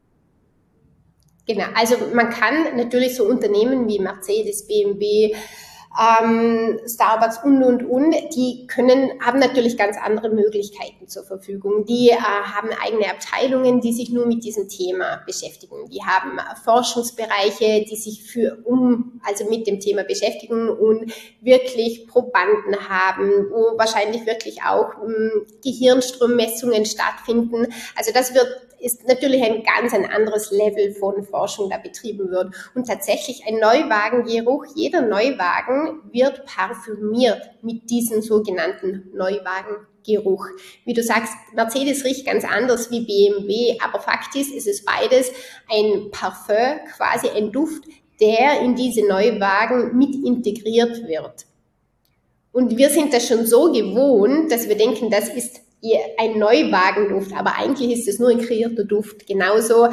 Genau, also man kann natürlich so Unternehmen wie Mercedes, BMW, Starbucks und, die haben natürlich ganz andere Möglichkeiten zur Verfügung. Die haben eigene Abteilungen, die sich nur mit diesem Thema beschäftigen. Die haben Forschungsbereiche, die sich also mit dem Thema beschäftigen und wirklich Probanden haben, wo wahrscheinlich wirklich auch Gehirnstrommessungen stattfinden. Also ist natürlich ein ganz anderes Level von Forschung da betrieben wird. Und tatsächlich ein Neuwagengeruch, jeder Neuwagen wird parfümiert mit diesem sogenannten Neuwagengeruch. Wie du sagst, Mercedes riecht ganz anders wie BMW, aber Fakt ist, es ist beides ein Parfum, quasi ein Duft, der in diese Neuwagen mit integriert wird. Und wir sind das schon so gewohnt, dass wir denken, das ist ein Neuwagenduft, aber eigentlich ist es nur ein kreierter Duft. Genauso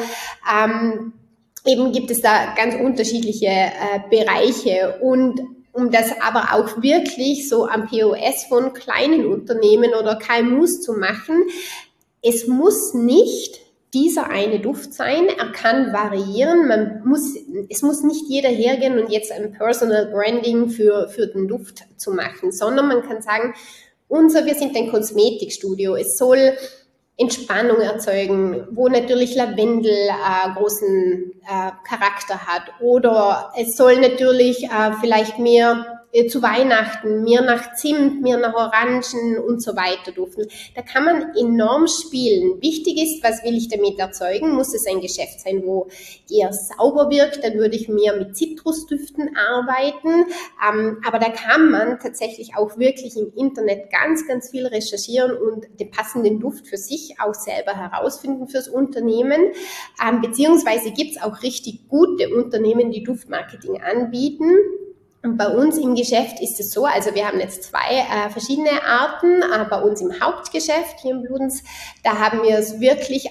eben gibt es da ganz unterschiedliche Bereiche und um das aber auch wirklich so am POS von kleinen Unternehmen oder KMUs zu machen, es muss nicht dieser eine Duft sein, er kann variieren, es muss nicht jeder hergehen und jetzt ein Personal Branding für den Duft zu machen, sondern man kann sagen, wir sind ein Kosmetikstudio. Es soll Entspannung erzeugen, wo natürlich Lavendel großen Charakter hat. Oder es soll natürlich vielleicht mehr zu Weihnachten, mehr nach Zimt, mehr nach Orangen und so weiter duften. Da kann man enorm spielen. Wichtig ist, was will ich damit erzeugen? Muss es ein Geschäft sein, wo eher sauber wirkt? Dann würde ich mehr mit Zitrusdüften arbeiten. Aber da kann man tatsächlich auch wirklich im Internet ganz, ganz viel recherchieren und den passenden Duft für sich auch selber herausfinden fürs Unternehmen. Beziehungsweise gibt es auch richtig gute Unternehmen, die Duftmarketing anbieten. Und bei uns im Geschäft ist es so, also wir haben jetzt zwei verschiedene Arten. Bei uns im Hauptgeschäft hier in Bludenz, da haben wir es wirklich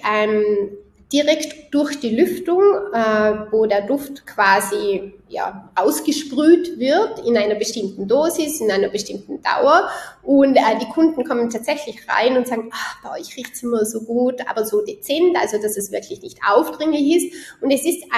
direkt durch die Lüftung, wo der Duft quasi ausgesprüht wird in einer bestimmten Dosis, in einer bestimmten Dauer. Und die Kunden kommen tatsächlich rein und sagen, bei euch riecht es immer so gut, aber so dezent, also dass es wirklich nicht aufdringlich ist. Und es ist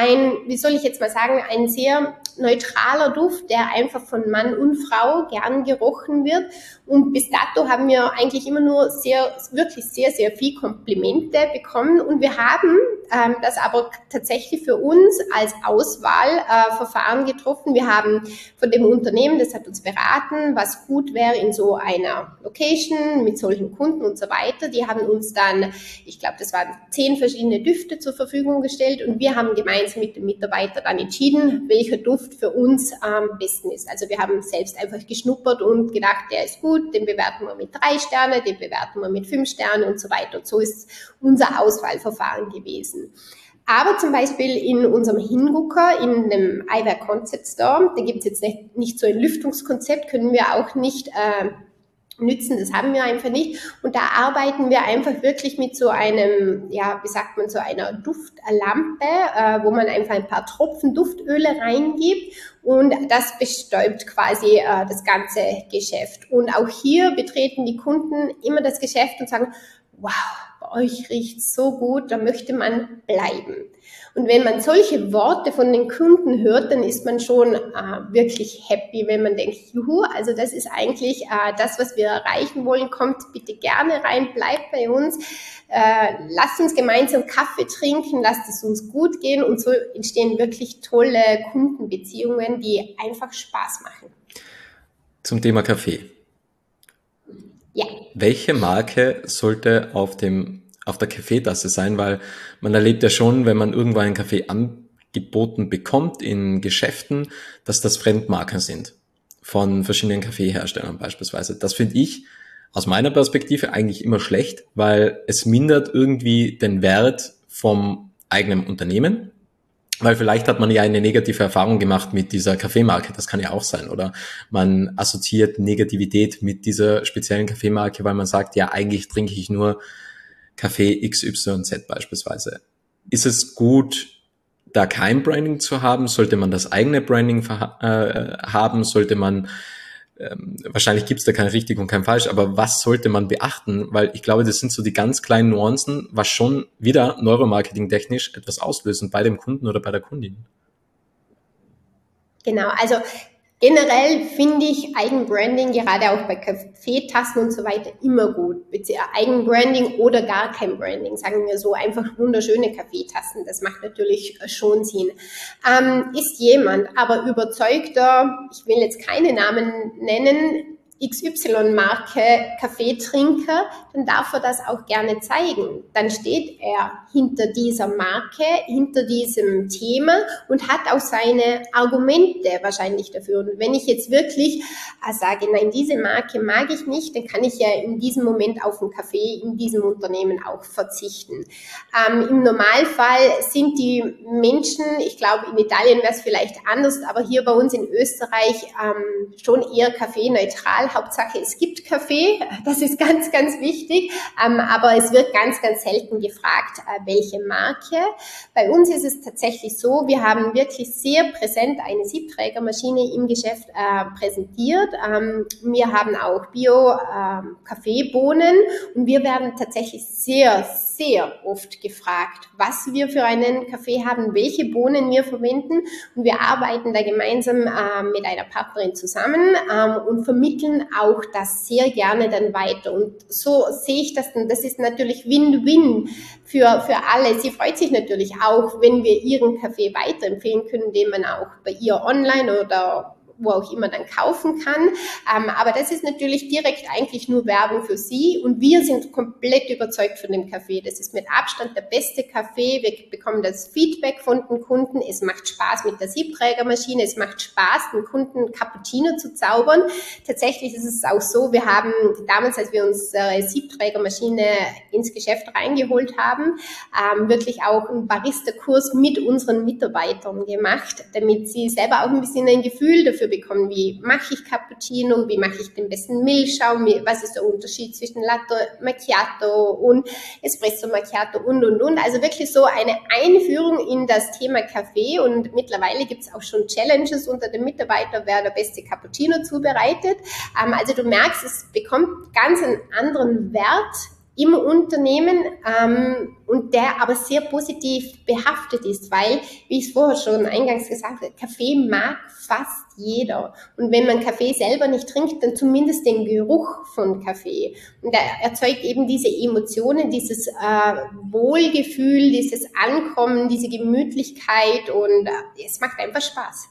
ein sehr neutraler Duft, der einfach von Mann und Frau gern gerochen wird. Und bis dato haben wir eigentlich immer nur wirklich sehr, sehr viel Komplimente bekommen. Und wir haben das aber tatsächlich für uns als Auswahlverfahren getroffen. Wir haben von dem Unternehmen, das hat uns beraten, was gut wäre in so einer Location mit solchen Kunden und so weiter. Die haben uns dann, ich glaube, das waren 10 verschiedene Düfte zur Verfügung gestellt und wir haben gemeinsam mit dem Mitarbeiter dann entschieden, welcher Duft für uns am besten ist. Also wir haben selbst einfach geschnuppert und gedacht, der ist gut, den bewerten wir mit 3 Sterne, den bewerten wir mit 5 Sterne und so weiter. Und so ist unser Auswahlverfahren gewesen. Aber zum Beispiel in unserem Hingucker, in dem Eyewear Concept Store, da gibt es jetzt nicht so ein Lüftungskonzept, können wir auch nicht nützen, das haben wir einfach nicht. Und da arbeiten wir einfach wirklich mit so einem, so einer Duftlampe, wo man einfach ein paar Tropfen Duftöle reingibt und das bestäubt quasi das ganze Geschäft. Und auch hier betreten die Kunden immer das Geschäft und sagen, wow, bei euch riecht's so gut, da möchte man bleiben. Und wenn man solche Worte von den Kunden hört, dann ist man schon wirklich happy, wenn man denkt, juhu, also das ist eigentlich das, was wir erreichen wollen, kommt bitte gerne rein, bleibt bei uns, lasst uns gemeinsam Kaffee trinken, lasst es uns gut gehen und so entstehen wirklich tolle Kundenbeziehungen, die einfach Spaß machen. Zum Thema Kaffee. Ja. Welche Marke sollte auf der Kaffeetasse sein? Weil man erlebt ja schon, wenn man irgendwo einen Kaffee angeboten bekommt in Geschäften, dass das Fremdmarken sind. Von verschiedenen Kaffeeherstellern beispielsweise. Das finde ich aus meiner Perspektive eigentlich immer schlecht, weil es mindert irgendwie den Wert vom eigenen Unternehmen. Weil vielleicht hat man ja eine negative Erfahrung gemacht mit dieser Kaffeemarke, das kann ja auch sein. Oder man assoziiert Negativität mit dieser speziellen Kaffeemarke, weil man sagt, ja, eigentlich trinke ich nur Kaffee XYZ beispielsweise. Ist es gut, da kein Branding zu haben? Sollte man das eigene Branding haben? Sollte man, wahrscheinlich gibt es da kein richtig und kein falsch, aber was sollte man beachten? Weil ich glaube, das sind so die ganz kleinen Nuancen, was schon wieder neuromarketing-technisch etwas auslösen bei dem Kunden oder bei der Kundin. Genau, also generell finde ich Eigenbranding, gerade auch bei Kaffeetassen und so weiter, immer gut. Eigenbranding oder gar kein Branding, sagen wir so, einfach wunderschöne Kaffeetassen, das macht natürlich schon Sinn. Ist jemand aber überzeugter, ich will jetzt keine Namen nennen, XY-Marke Kaffeetrinker, dann darf er das auch gerne zeigen. Dann steht er hinter dieser Marke, hinter diesem Thema und hat auch seine Argumente wahrscheinlich dafür. Und wenn ich jetzt wirklich sage, nein, diese Marke mag ich nicht, dann kann ich ja in diesem Moment auf den Kaffee in diesem Unternehmen auch verzichten. Im Normalfall sind die Menschen, ich glaube, in Italien wäre es vielleicht anders, aber hier bei uns in Österreich schon eher kaffeeneutral. Hauptsache, es gibt Kaffee, das ist ganz, ganz wichtig, aber es wird ganz, ganz selten gefragt, welche Marke. Bei uns ist es tatsächlich so, wir haben wirklich sehr präsent eine Siebträgermaschine im Geschäft präsentiert. Wir haben auch Bio-Kaffeebohnen und wir werden tatsächlich sehr, sehr oft gefragt, was wir für einen Kaffee haben, welche Bohnen wir verwenden und wir arbeiten da gemeinsam mit einer Partnerin zusammen und vermitteln auch das sehr gerne dann weiter und so sehe ich das dann, das ist natürlich Win-Win für alle. Sie freut sich natürlich auch, wenn wir ihren Kaffee weiterempfehlen können, den man auch bei ihr online oder wo auch immer dann kaufen kann. Aber das ist natürlich direkt eigentlich nur Werbung für sie und wir sind komplett überzeugt von dem Kaffee. Das ist mit Abstand der beste Kaffee. Wir bekommen das Feedback von den Kunden. Es macht Spaß mit der Siebträgermaschine. Es macht Spaß, den Kunden Cappuccino zu zaubern. Tatsächlich ist es auch so, wir haben damals, als wir unsere Siebträgermaschine ins Geschäft reingeholt haben, wirklich auch einen Barista-Kurs mit unseren Mitarbeitern gemacht, damit sie selber auch ein bisschen ein Gefühl dafür bekommen, wie mache ich Cappuccino, wie mache ich den besten Milchschaum, was ist der Unterschied zwischen Latte Macchiato und Espresso Macchiato und. Also wirklich so eine Einführung in das Thema Kaffee, und mittlerweile gibt es auch schon Challenges unter den Mitarbeitern, wer der beste Cappuccino zubereitet. Also du merkst, es bekommt ganz einen anderen Wert im Unternehmen, und der aber sehr positiv behaftet ist, weil, wie ich es vorher schon eingangs gesagt habe, Kaffee mag fast jeder. Und wenn man Kaffee selber nicht trinkt, dann zumindest den Geruch von Kaffee. Und der erzeugt eben diese Emotionen, dieses Wohlgefühl, dieses Ankommen, diese Gemütlichkeit, und es macht einfach Spaß.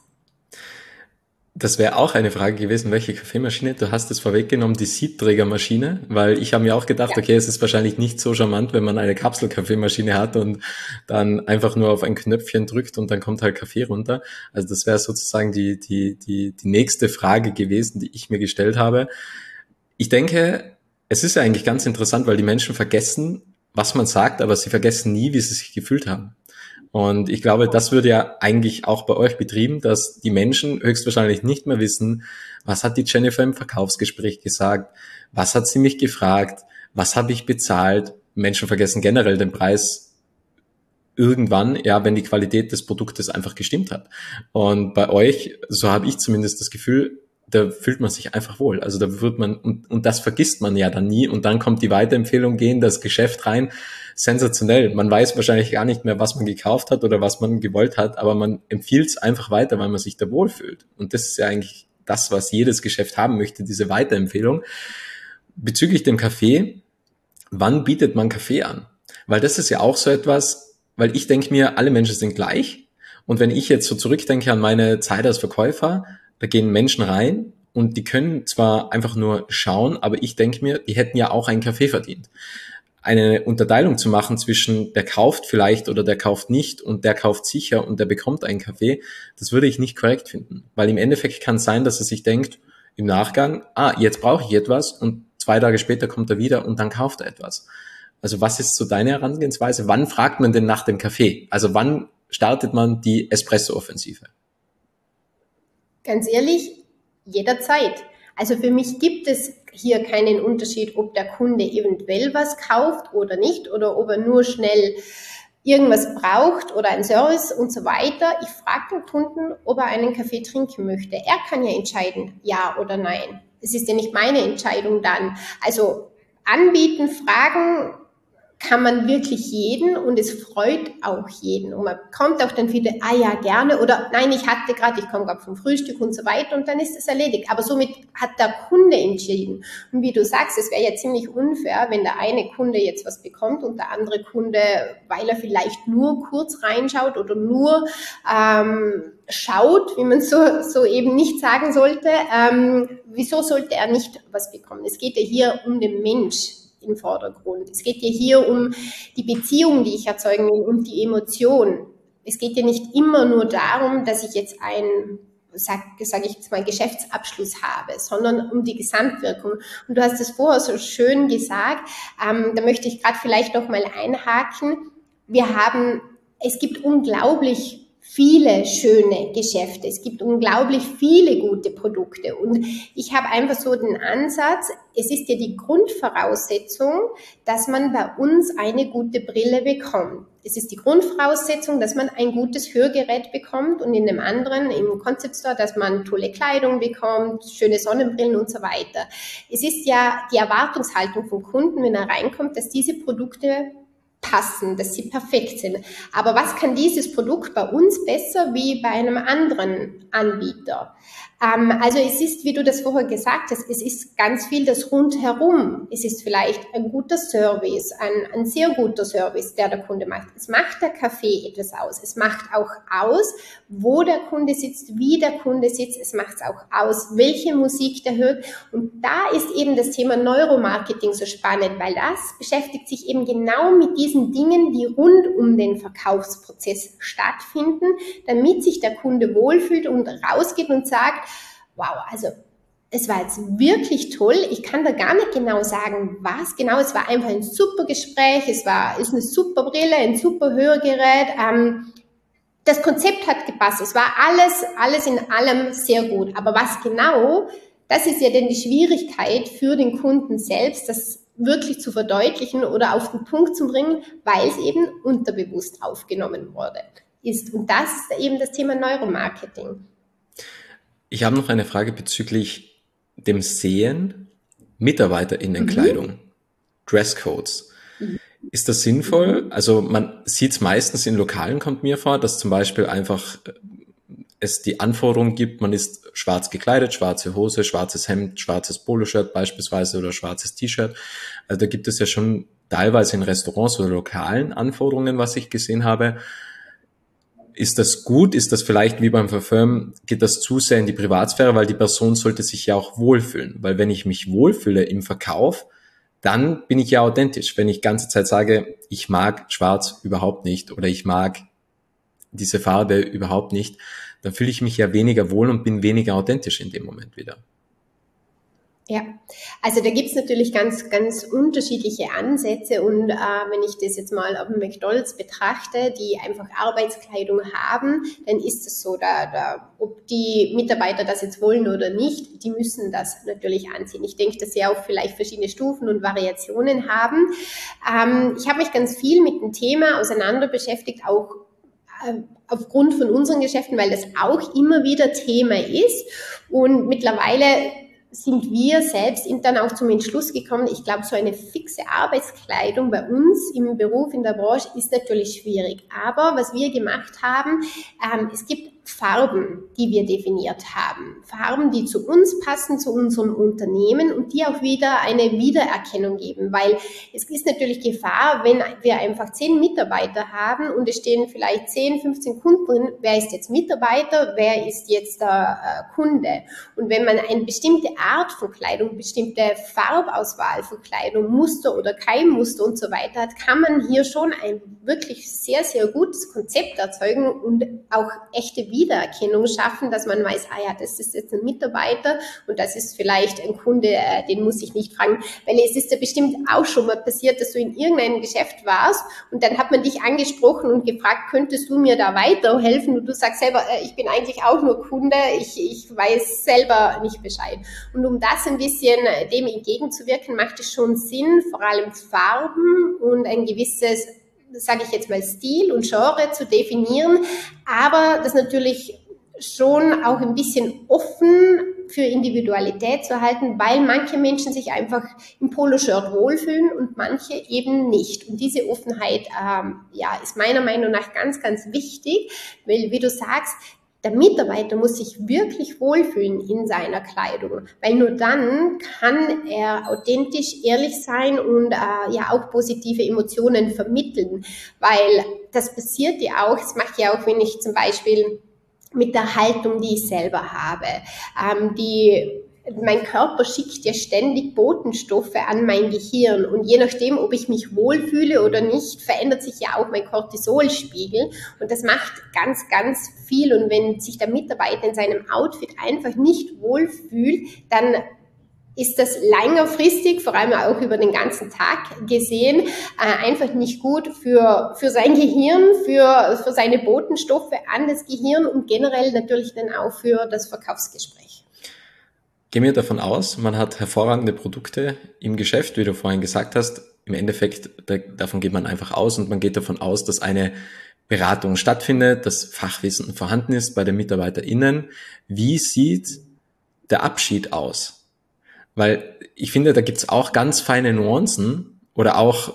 Das wäre auch eine Frage gewesen, welche Kaffeemaschine? Du hast es vorweggenommen, die Siebträgermaschine, weil ich habe mir auch gedacht, okay, es ist wahrscheinlich nicht so charmant, wenn man eine Kapselkaffeemaschine hat und dann einfach nur auf ein Knöpfchen drückt und dann kommt halt Kaffee runter. Also das wäre sozusagen die nächste Frage gewesen, die ich mir gestellt habe. Ich denke, es ist ja eigentlich ganz interessant, weil die Menschen vergessen, was man sagt, aber sie vergessen nie, wie sie sich gefühlt haben. Und ich glaube, das wird ja eigentlich auch bei euch betrieben, dass die Menschen höchstwahrscheinlich nicht mehr wissen, was hat die Jennifer im Verkaufsgespräch gesagt, was hat sie mich gefragt, was habe ich bezahlt. Menschen vergessen generell den Preis irgendwann, ja, wenn die Qualität des Produktes einfach gestimmt hat. Und bei euch, so habe ich zumindest das Gefühl, da fühlt man sich einfach wohl. Also da wird man, und das vergisst man ja dann nie, und dann kommt die Weiterempfehlung, gehen das Geschäft rein. Sensationell. Man weiß wahrscheinlich gar nicht mehr, was man gekauft hat oder was man gewollt hat, aber man empfiehlt es einfach weiter, weil man sich da wohlfühlt. Und das ist ja eigentlich das, was jedes Geschäft haben möchte, diese Weiterempfehlung. Bezüglich dem Kaffee, wann bietet man Kaffee an? Weil das ist ja auch so etwas, weil ich denke mir, alle Menschen sind gleich. Und wenn ich jetzt so zurückdenke an meine Zeit als Verkäufer, da gehen Menschen rein und die können zwar einfach nur schauen, aber ich denke mir, die hätten ja auch einen Kaffee verdient. Eine Unterteilung zu machen zwischen der kauft vielleicht oder der kauft nicht und der kauft sicher und der bekommt einen Kaffee, das würde ich nicht korrekt finden. Weil im Endeffekt kann es sein, dass er sich denkt, im Nachgang, jetzt brauche ich etwas, und 2 Tage später kommt er wieder und dann kauft er etwas. Also was ist so deine Herangehensweise? Wann fragt man denn nach dem Kaffee? Also wann startet man die Espresso-Offensive? Ganz ehrlich, jederzeit. Also für mich gibt es hier keinen Unterschied, ob der Kunde eventuell was kauft oder nicht, oder ob er nur schnell irgendwas braucht oder ein Service und so weiter. Ich frage den Kunden, ob er einen Kaffee trinken möchte. Er kann ja entscheiden, ja oder nein. Es ist ja nicht meine Entscheidung dann. Also anbieten, fragen kann man wirklich jeden, und es freut auch jeden. Und man kommt auch dann wieder, ja, gerne, oder nein, ich komme gerade vom Frühstück und so weiter, und dann ist es erledigt. Aber somit hat der Kunde entschieden. Und wie du sagst, es wäre ja ziemlich unfair, wenn der eine Kunde jetzt was bekommt und der andere Kunde, weil er vielleicht nur kurz reinschaut oder nur schaut, wie man so eben nicht sagen sollte, wieso sollte er nicht was bekommen? Es geht ja hier um den Mensch im Vordergrund. Es geht ja hier um die Beziehung, die ich erzeugen will, und die Emotion. Es geht ja nicht immer nur darum, dass ich jetzt einen, sag ich jetzt mal, Geschäftsabschluss habe, sondern um die Gesamtwirkung. Und du hast es vorher so schön gesagt, da möchte ich gerade vielleicht noch mal einhaken. Es gibt unglaublich viele schöne Geschäfte. Es gibt unglaublich viele gute Produkte. Und ich habe einfach so den Ansatz, es ist ja die Grundvoraussetzung, dass man bei uns eine gute Brille bekommt. Es ist die Grundvoraussetzung, dass man ein gutes Hörgerät bekommt, und in dem anderen, im Concept Store, dass man tolle Kleidung bekommt, schöne Sonnenbrillen und so weiter. Es ist ja die Erwartungshaltung vom Kunden, wenn er reinkommt, dass diese Produkte passen, dass sie perfekt sind. Aber was kann dieses Produkt bei uns besser wie bei einem anderen Anbieter? Also es ist, wie du das vorher gesagt hast, es ist ganz viel das Rundherum. Es ist vielleicht ein guter Service, ein sehr guter Service, der Kunde macht. Es macht der Kaffee etwas aus. Es macht auch aus, wo der Kunde sitzt, wie der Kunde sitzt. Es macht es auch aus, welche Musik der hört. Und da ist eben das Thema Neuromarketing so spannend, weil das beschäftigt sich eben genau mit diesen Dingen, die rund um den Verkaufsprozess stattfinden, damit sich der Kunde wohlfühlt und rausgeht und sagt, wow, also es war jetzt wirklich toll. Ich kann da gar nicht genau sagen, was genau. Es war einfach ein super Gespräch. Ist eine super Brille, ein super Hörgerät. das Konzept hat gepasst. Es war alles in allem sehr gut. Aber was genau, das ist ja dann die Schwierigkeit für den Kunden selbst, das wirklich zu verdeutlichen oder auf den Punkt zu bringen, weil es eben unterbewusst aufgenommen wurde ist. Und das ist eben das Thema Neuromarketing. Ich habe noch eine Frage bezüglich dem Sehen MitarbeiterInnenkleidung, Dresscodes. Ist das sinnvoll? Also man sieht es meistens in Lokalen, kommt mir vor, dass zum Beispiel einfach es die Anforderung gibt, man ist schwarz gekleidet, schwarze Hose, schwarzes Hemd, schwarzes Poloshirt beispielsweise oder schwarzes T-Shirt. Also da gibt es ja schon teilweise in Restaurants oder Lokalen Anforderungen, was ich gesehen habe. Ist das gut? Ist das vielleicht wie beim Verfirmen, geht das zu sehr in die Privatsphäre, weil die Person sollte sich ja auch wohlfühlen. Weil wenn ich mich wohlfühle im Verkauf, dann bin ich ja authentisch. Wenn ich ganze Zeit sage, ich mag schwarz überhaupt nicht oder ich mag diese Farbe überhaupt nicht, dann fühle ich mich ja weniger wohl und bin weniger authentisch in dem Moment wieder. Ja, also da gibt's natürlich ganz, ganz unterschiedliche Ansätze und wenn ich das jetzt mal auf dem McDonald's betrachte, die einfach Arbeitskleidung haben, dann ist es so, ob die Mitarbeiter das jetzt wollen oder nicht, die müssen das natürlich anziehen. Ich denke, dass sie auch vielleicht verschiedene Stufen und Variationen haben. Ich habe mich ganz viel mit dem Thema auseinander beschäftigt, auch aufgrund von unseren Geschäften, weil das auch immer wieder Thema ist und mittlerweile sind wir selbst dann auch zum Entschluss gekommen, ich glaube, so eine fixe Arbeitskleidung bei uns im Beruf, in der Branche ist natürlich schwierig. Aber was wir gemacht haben, es gibt Farben, die wir definiert haben. Farben, die zu uns passen, zu unserem Unternehmen und die auch wieder eine Wiedererkennung geben, weil es ist natürlich Gefahr, wenn wir einfach 10 Mitarbeiter haben und es stehen vielleicht 10, 15 Kunden drin, wer ist jetzt Mitarbeiter, wer ist jetzt der Kunde. Und wenn man eine bestimmte Art von Kleidung, bestimmte Farbauswahl von Kleidung, Muster oder kein Muster und so weiter hat, kann man hier schon ein wirklich sehr, sehr gutes Konzept erzeugen und auch echte Wiedererkennung schaffen, dass man weiß, das ist jetzt ein Mitarbeiter und das ist vielleicht ein Kunde, den muss ich nicht fragen, weil es ist ja bestimmt auch schon mal passiert, dass du in irgendeinem Geschäft warst und dann hat man dich angesprochen und gefragt, könntest du mir da weiterhelfen und du sagst selber, ich bin eigentlich auch nur Kunde, ich weiß selber nicht Bescheid. Und um das ein bisschen dem entgegenzuwirken, macht es schon Sinn, vor allem Farben und ein gewisses, sage ich jetzt mal, Stil und Genre zu definieren, aber das natürlich schon auch ein bisschen offen für Individualität zu halten, weil manche Menschen sich einfach im Poloshirt wohlfühlen und manche eben nicht. Und diese Offenheit ist meiner Meinung nach ganz, ganz wichtig, weil, wie du sagst, der Mitarbeiter muss sich wirklich wohlfühlen in seiner Kleidung, weil nur dann kann er authentisch, ehrlich sein und auch positive Emotionen vermitteln, weil das passiert ja auch, das mache ich ja auch, wenn ich zum Beispiel mit der Haltung, die ich selber habe, mein Körper schickt ja ständig Botenstoffe an mein Gehirn und je nachdem, ob ich mich wohlfühle oder nicht, verändert sich ja auch mein Cortisolspiegel und das macht ganz, ganz viel und wenn sich der Mitarbeiter in seinem Outfit einfach nicht wohlfühlt, dann ist das längerfristig, vor allem auch über den ganzen Tag gesehen, einfach nicht gut für sein Gehirn, für seine Botenstoffe an das Gehirn und generell natürlich dann auch für das Verkaufsgespräch. Gehen wir davon aus, man hat hervorragende Produkte im Geschäft, wie du vorhin gesagt hast. Im Endeffekt, davon geht man einfach aus und man geht davon aus, dass eine Beratung stattfindet, dass Fachwissen vorhanden ist bei den MitarbeiterInnen. Wie sieht der Abschied aus? Weil ich finde, da gibt's auch ganz feine Nuancen oder auch,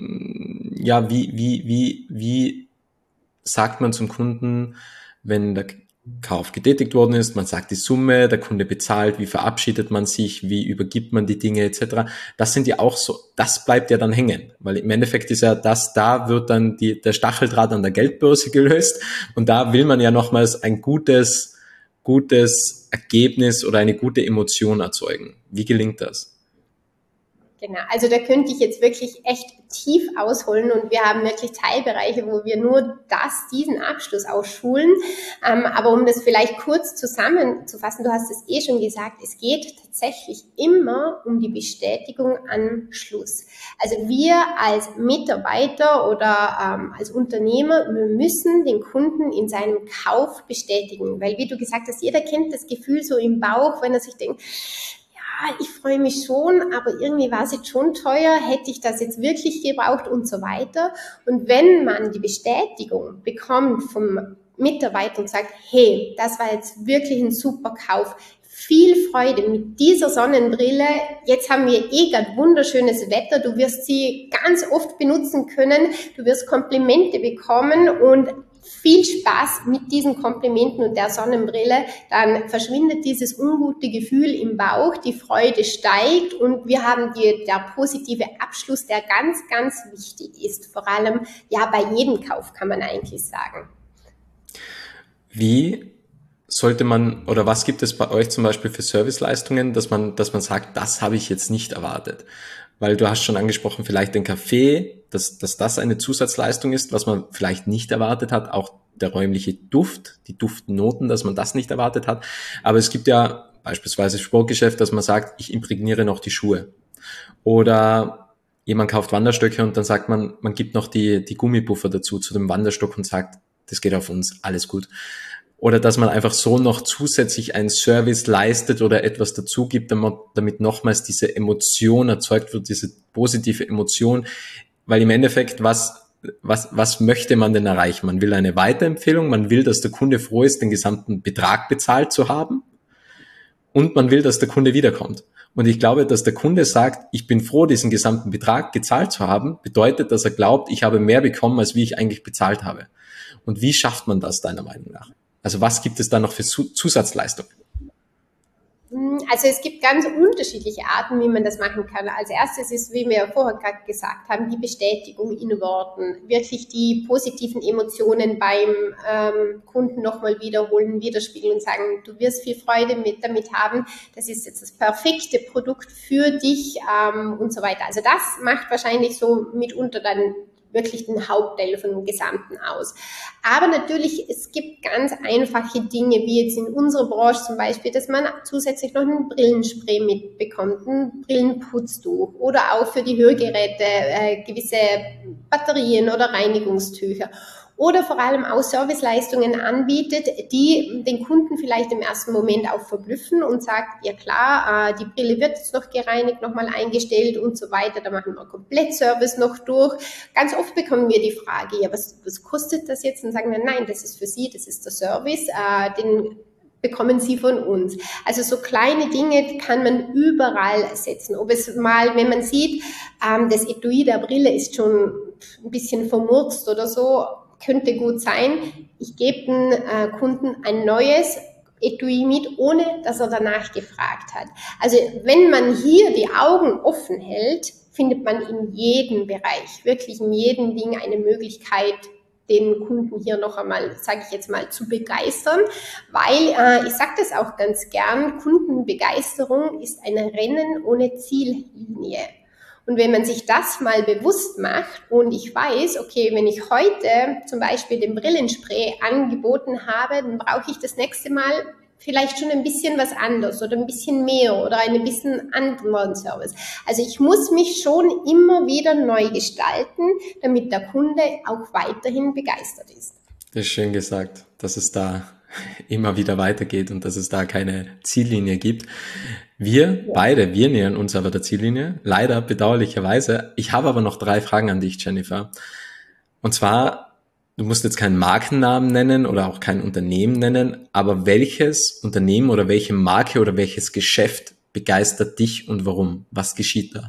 wie sagt man zum Kunden, wenn der Kauf getätigt worden ist, man sagt die Summe, der Kunde bezahlt, wie verabschiedet man sich, wie übergibt man die Dinge etc. Das sind ja auch so, das bleibt ja dann hängen, weil im Endeffekt ist ja das, da wird dann der Stacheldraht an der Geldbörse gelöst und da will man ja nochmals ein gutes Ergebnis oder eine gute Emotion erzeugen. Wie gelingt das? Genau, also da könnte ich jetzt wirklich echt tief ausholen und wir haben wirklich Teilbereiche, wo wir nur diesen Abschluss ausschulen. Aber um das vielleicht kurz zusammenzufassen, du hast es schon gesagt, es geht tatsächlich immer um die Bestätigung am Schluss. Also wir als Mitarbeiter oder als Unternehmer, wir müssen den Kunden in seinem Kauf bestätigen, weil wie du gesagt hast, jeder kennt das Gefühl so im Bauch, wenn er sich denkt, ich freue mich schon, aber irgendwie war es jetzt schon teuer, hätte ich das jetzt wirklich gebraucht und so weiter. Und wenn man die Bestätigung bekommt vom Mitarbeiter und sagt, hey, das war jetzt wirklich ein super Kauf, viel Freude mit dieser Sonnenbrille, jetzt haben wir gerade wunderschönes Wetter, du wirst sie ganz oft benutzen können, du wirst Komplimente bekommen und viel Spaß mit diesen Komplimenten und der Sonnenbrille, dann verschwindet dieses ungute Gefühl im Bauch, die Freude steigt und wir haben der positive Abschluss, der ganz, ganz wichtig ist. Vor allem, bei jedem Kauf kann man eigentlich sagen. Wie sollte man, oder was gibt es bei euch zum Beispiel für Serviceleistungen, dass man sagt, das habe ich jetzt nicht erwartet? Weil du hast schon angesprochen, vielleicht den Kaffee, dass das eine Zusatzleistung ist, was man vielleicht nicht erwartet hat, auch der räumliche Duft, die Duftnoten, dass man das nicht erwartet hat. Aber es gibt ja beispielsweise Sportgeschäft, dass man sagt, ich imprägniere noch die Schuhe. Oder jemand kauft Wanderstöcke und dann sagt man gibt noch die Gummipuffer dazu zu dem Wanderstock und sagt, das geht auf uns, alles gut. Oder dass man einfach so noch zusätzlich einen Service leistet oder etwas dazu gibt, damit nochmals diese Emotion erzeugt wird, diese positive Emotion. Weil im Endeffekt, was möchte man denn erreichen? Man will eine Weiterempfehlung, man will, dass der Kunde froh ist, den gesamten Betrag bezahlt zu haben und man will, dass der Kunde wiederkommt. Und ich glaube, dass der Kunde sagt, ich bin froh, diesen gesamten Betrag gezahlt zu haben, bedeutet, dass er glaubt, ich habe mehr bekommen, als wie ich eigentlich bezahlt habe. Und wie schafft man das deiner Meinung nach? Also was gibt es da noch für Zusatzleistungen? Also es gibt ganz unterschiedliche Arten, wie man das machen kann. Als erstes ist, wie wir ja vorher gerade gesagt haben, die Bestätigung in Worten. Wirklich die positiven Emotionen beim Kunden nochmal wiederholen, widerspiegeln und sagen, du wirst viel Freude damit haben. Das ist jetzt das perfekte Produkt für dich und so weiter. Also das macht wahrscheinlich so mitunter dann wirklich den Hauptteil von dem Gesamten aus. Aber natürlich, es gibt ganz einfache Dinge, wie jetzt in unserer Branche zum Beispiel, dass man zusätzlich noch ein Brillenspray mitbekommt, ein Brillenputztuch oder auch für die Hörgeräte gewisse Batterien oder Reinigungstücher. Oder vor allem auch Serviceleistungen anbietet, die den Kunden vielleicht im ersten Moment auch verblüffen und sagt, ja klar, die Brille wird jetzt noch gereinigt, nochmal eingestellt und so weiter, da machen wir Komplettservice noch durch. Ganz oft bekommen wir die Frage, ja, was kostet das jetzt? Und sagen wir, nein, das ist für Sie, das ist der Service, den bekommen Sie von uns. Also so kleine Dinge kann man überall setzen. Ob es mal, wenn man sieht, das Etui der Brille ist schon ein bisschen vermurkst oder so, könnte gut sein, ich gebe den Kunden ein neues Etui mit, ohne dass er danach gefragt hat. Also wenn man hier die Augen offen hält, findet man in jedem Bereich, wirklich in jedem Ding eine Möglichkeit, den Kunden hier noch einmal, sage ich jetzt mal, zu begeistern, weil ich sage das auch ganz gern, Kundenbegeisterung ist ein Rennen ohne Ziellinie. Und wenn man sich das mal bewusst macht und ich weiß, okay, wenn ich heute zum Beispiel den Brillenspray angeboten habe, dann brauche ich das nächste Mal vielleicht schon ein bisschen was anderes oder ein bisschen mehr oder einen bisschen anderen Service. Also ich muss mich schon immer wieder neu gestalten, damit der Kunde auch weiterhin begeistert ist. Das ist schön gesagt, dass es da immer wieder weitergeht und dass es da keine Ziellinie gibt. Wir nähern uns aber der Ziellinie, leider bedauerlicherweise. Ich habe aber noch 3 Fragen an dich, Jennifer. Und zwar, du musst jetzt keinen Markennamen nennen oder auch kein Unternehmen nennen, aber welches Unternehmen oder welche Marke oder welches Geschäft begeistert dich und warum? Was geschieht da?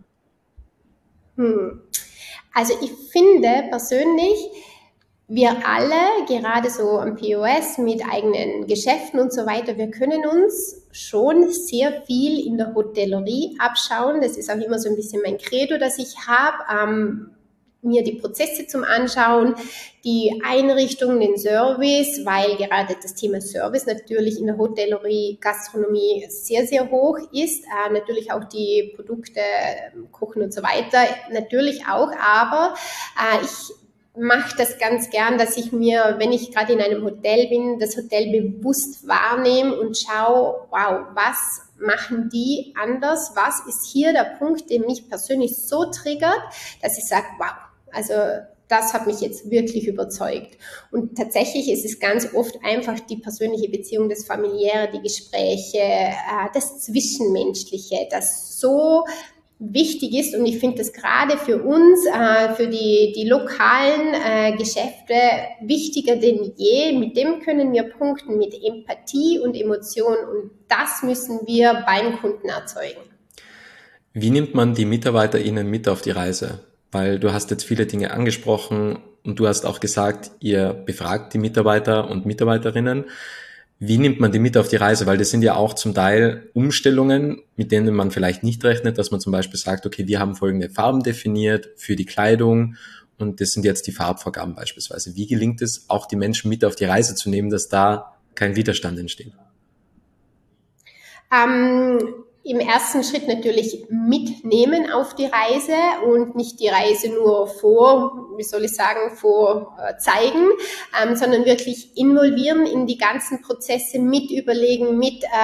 Also ich finde persönlich, wir alle, gerade so am POS mit eigenen Geschäften und so weiter, wir können uns schon sehr viel in der Hotellerie abschauen. Das ist auch immer so ein bisschen mein Credo, das ich habe. mir die Prozesse zum Anschauen, die Einrichtung, den Service, weil gerade das Thema Service natürlich in der Hotellerie, Gastronomie sehr, sehr hoch ist. Natürlich auch die Produkte, Kochen und so weiter, natürlich auch, aber ich mache das ganz gern, dass ich mir, wenn ich gerade in einem Hotel bin, das Hotel bewusst wahrnehme und schaue, wow, was machen die anders? Was ist hier der Punkt, der mich persönlich so triggert, dass ich sage, wow, also das hat mich jetzt wirklich überzeugt. Und tatsächlich ist es ganz oft einfach die persönliche Beziehung, das Familiäre, die Gespräche, das Zwischenmenschliche, das so wichtig ist, und ich finde das gerade für uns, für die lokalen Geschäfte wichtiger denn je. Mit dem können wir punkten, mit Empathie und Emotion, und das müssen wir beim Kunden erzeugen. Wie nimmt man die MitarbeiterInnen mit auf die Reise? Weil du hast jetzt viele Dinge angesprochen und du hast auch gesagt, ihr befragt die Mitarbeiter und Mitarbeiterinnen. Wie nimmt man die mit auf die Reise? Weil das sind ja auch zum Teil Umstellungen, mit denen man vielleicht nicht rechnet, dass man zum Beispiel sagt, okay, wir haben folgende Farben definiert für die Kleidung und das sind jetzt die Farbvorgaben beispielsweise. Wie gelingt es, auch die Menschen mit auf die Reise zu nehmen, dass da kein Widerstand entsteht? Im ersten Schritt natürlich mitnehmen auf die Reise und nicht die Reise nur vorzeigen, sondern wirklich involvieren in die ganzen Prozesse, mit überlegen,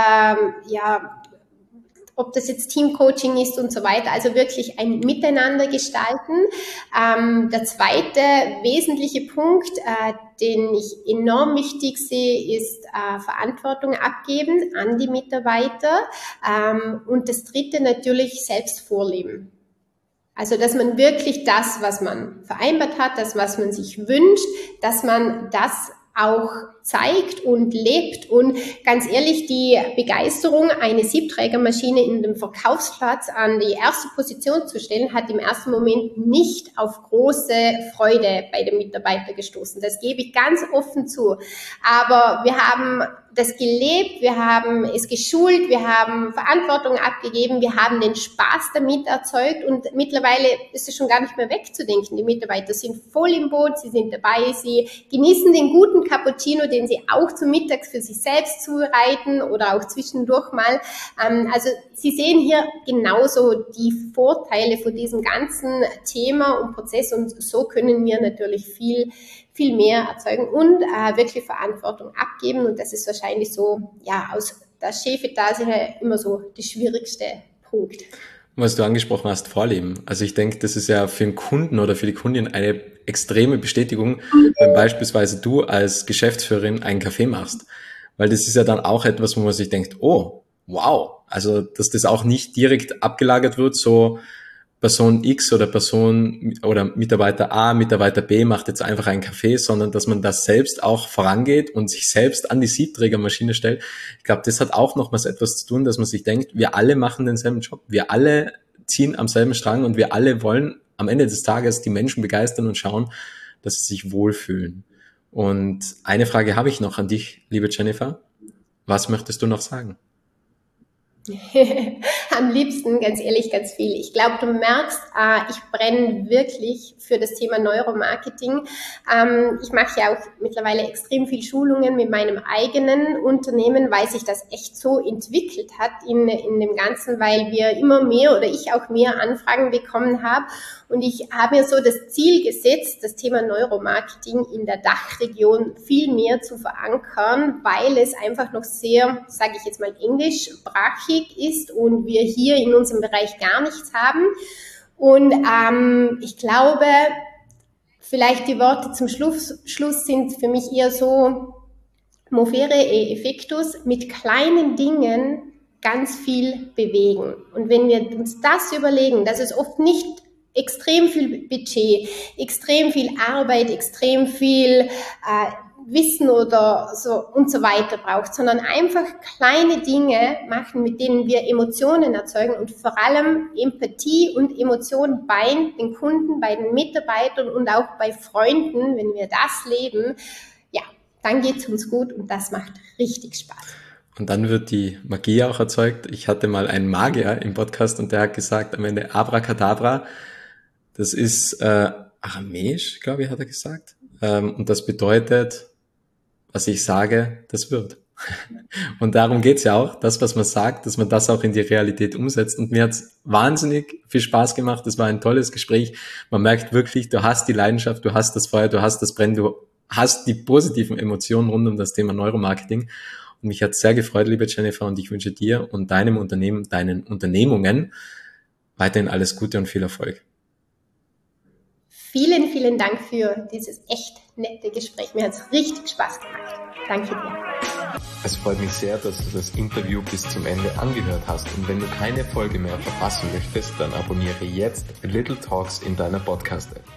ob das jetzt Teamcoaching ist und so weiter, also wirklich ein Miteinander gestalten. Der zweite wesentliche Punkt, den ich enorm wichtig sehe, ist Verantwortung abgeben an die Mitarbeiter. Und das dritte natürlich selbst vorleben. Also, dass man wirklich das, was man vereinbart hat, das, was man sich wünscht, dass man das auch zeigt und lebt. Und ganz ehrlich, die Begeisterung, eine Siebträgermaschine in dem Verkaufsplatz an die erste Position zu stellen, hat im ersten Moment nicht auf große Freude bei den Mitarbeitern gestoßen. Das gebe ich ganz offen zu. Aber wir haben das gelebt, wir haben es geschult, wir haben Verantwortung abgegeben, wir haben den Spaß damit erzeugt, und mittlerweile ist es schon gar nicht mehr wegzudenken. Die Mitarbeiter sind voll im Boot, sie sind dabei, sie genießen den guten Cappuccino, den sie auch zum Mittags für sich selbst zubereiten oder auch zwischendurch mal. Also Sie sehen hier genauso die Vorteile von diesem ganzen Thema und Prozess, und so können wir natürlich viel mehr erzeugen und wirklich Verantwortung abgeben, und das ist wahrscheinlich so, ja, aus der Chefetage immer so der schwierigste Punkt. Was du angesprochen hast, Vorleben. Also ich denke, das ist ja für den Kunden oder für die Kundin eine extreme Bestätigung, wenn beispielsweise du als Geschäftsführerin einen Kaffee machst. Weil das ist ja dann auch etwas, wo man sich denkt, oh, wow. Also, dass das auch nicht direkt abgelagert wird, so Person X oder Mitarbeiter A, Mitarbeiter B macht jetzt einfach einen Kaffee, sondern dass man das selbst auch vorangeht und sich selbst an die Siebträgermaschine stellt. Ich glaube, das hat auch nochmals etwas zu tun, dass man sich denkt, wir alle machen denselben Job, wir alle ziehen am selben Strang und wir alle wollen am Ende des Tages die Menschen begeistern und schauen, dass sie sich wohlfühlen. Und eine Frage habe ich noch an dich, liebe Jennifer. Was möchtest du noch sagen? Am liebsten, ganz ehrlich, ganz viel. Ich glaube, du merkst, ich brenne wirklich für das Thema Neuromarketing. Ich mache ja auch mittlerweile extrem viel Schulungen mit meinem eigenen Unternehmen, weil sich das echt so entwickelt hat in dem Ganzen, weil wir immer mehr oder ich auch mehr Anfragen bekommen habe. Und ich habe mir so das Ziel gesetzt, das Thema Neuromarketing in der Dachregion viel mehr zu verankern, weil es einfach noch sehr, sage ich jetzt mal, englischsprachig ist und wir hier in unserem Bereich gar nichts haben. Und ich glaube, vielleicht die Worte zum Schluss sind für mich eher so, movere e effectus, mit kleinen Dingen ganz viel bewegen. Und wenn wir uns das überlegen, dass es oft nicht extrem viel Budget, extrem viel Arbeit, extrem viel Wissen oder so und so weiter braucht, sondern einfach kleine Dinge machen, mit denen wir Emotionen erzeugen und vor allem Empathie und Emotionen bei den Kunden, bei den Mitarbeitern und auch bei Freunden, wenn wir das leben, ja, dann geht's uns gut und das macht richtig Spaß. Und dann wird die Magie auch erzeugt. Ich hatte mal einen Magier im Podcast und der hat gesagt am Ende Abracadabra. Das ist Aramäisch, glaube ich, hat er gesagt. Und das bedeutet, was ich sage, das wird. Und darum geht's ja auch, das, was man sagt, dass man das auch in die Realität umsetzt. Und mir hat's wahnsinnig viel Spaß gemacht. Es war ein tolles Gespräch. Man merkt wirklich, du hast die Leidenschaft, du hast das Feuer, du hast das Brennen, du hast die positiven Emotionen rund um das Thema Neuromarketing. Und mich hat's sehr gefreut, liebe Jennifer, und ich wünsche dir und deinem Unternehmen, deinen Unternehmungen weiterhin alles Gute und viel Erfolg. Vielen, vielen Dank für dieses echt nette Gespräch. Mir hat's richtig Spaß gemacht. Danke dir. Es freut mich sehr, dass du das Interview bis zum Ende angehört hast. Und wenn du keine Folge mehr verpassen möchtest, dann abonniere jetzt Little Talks in deiner Podcast-App.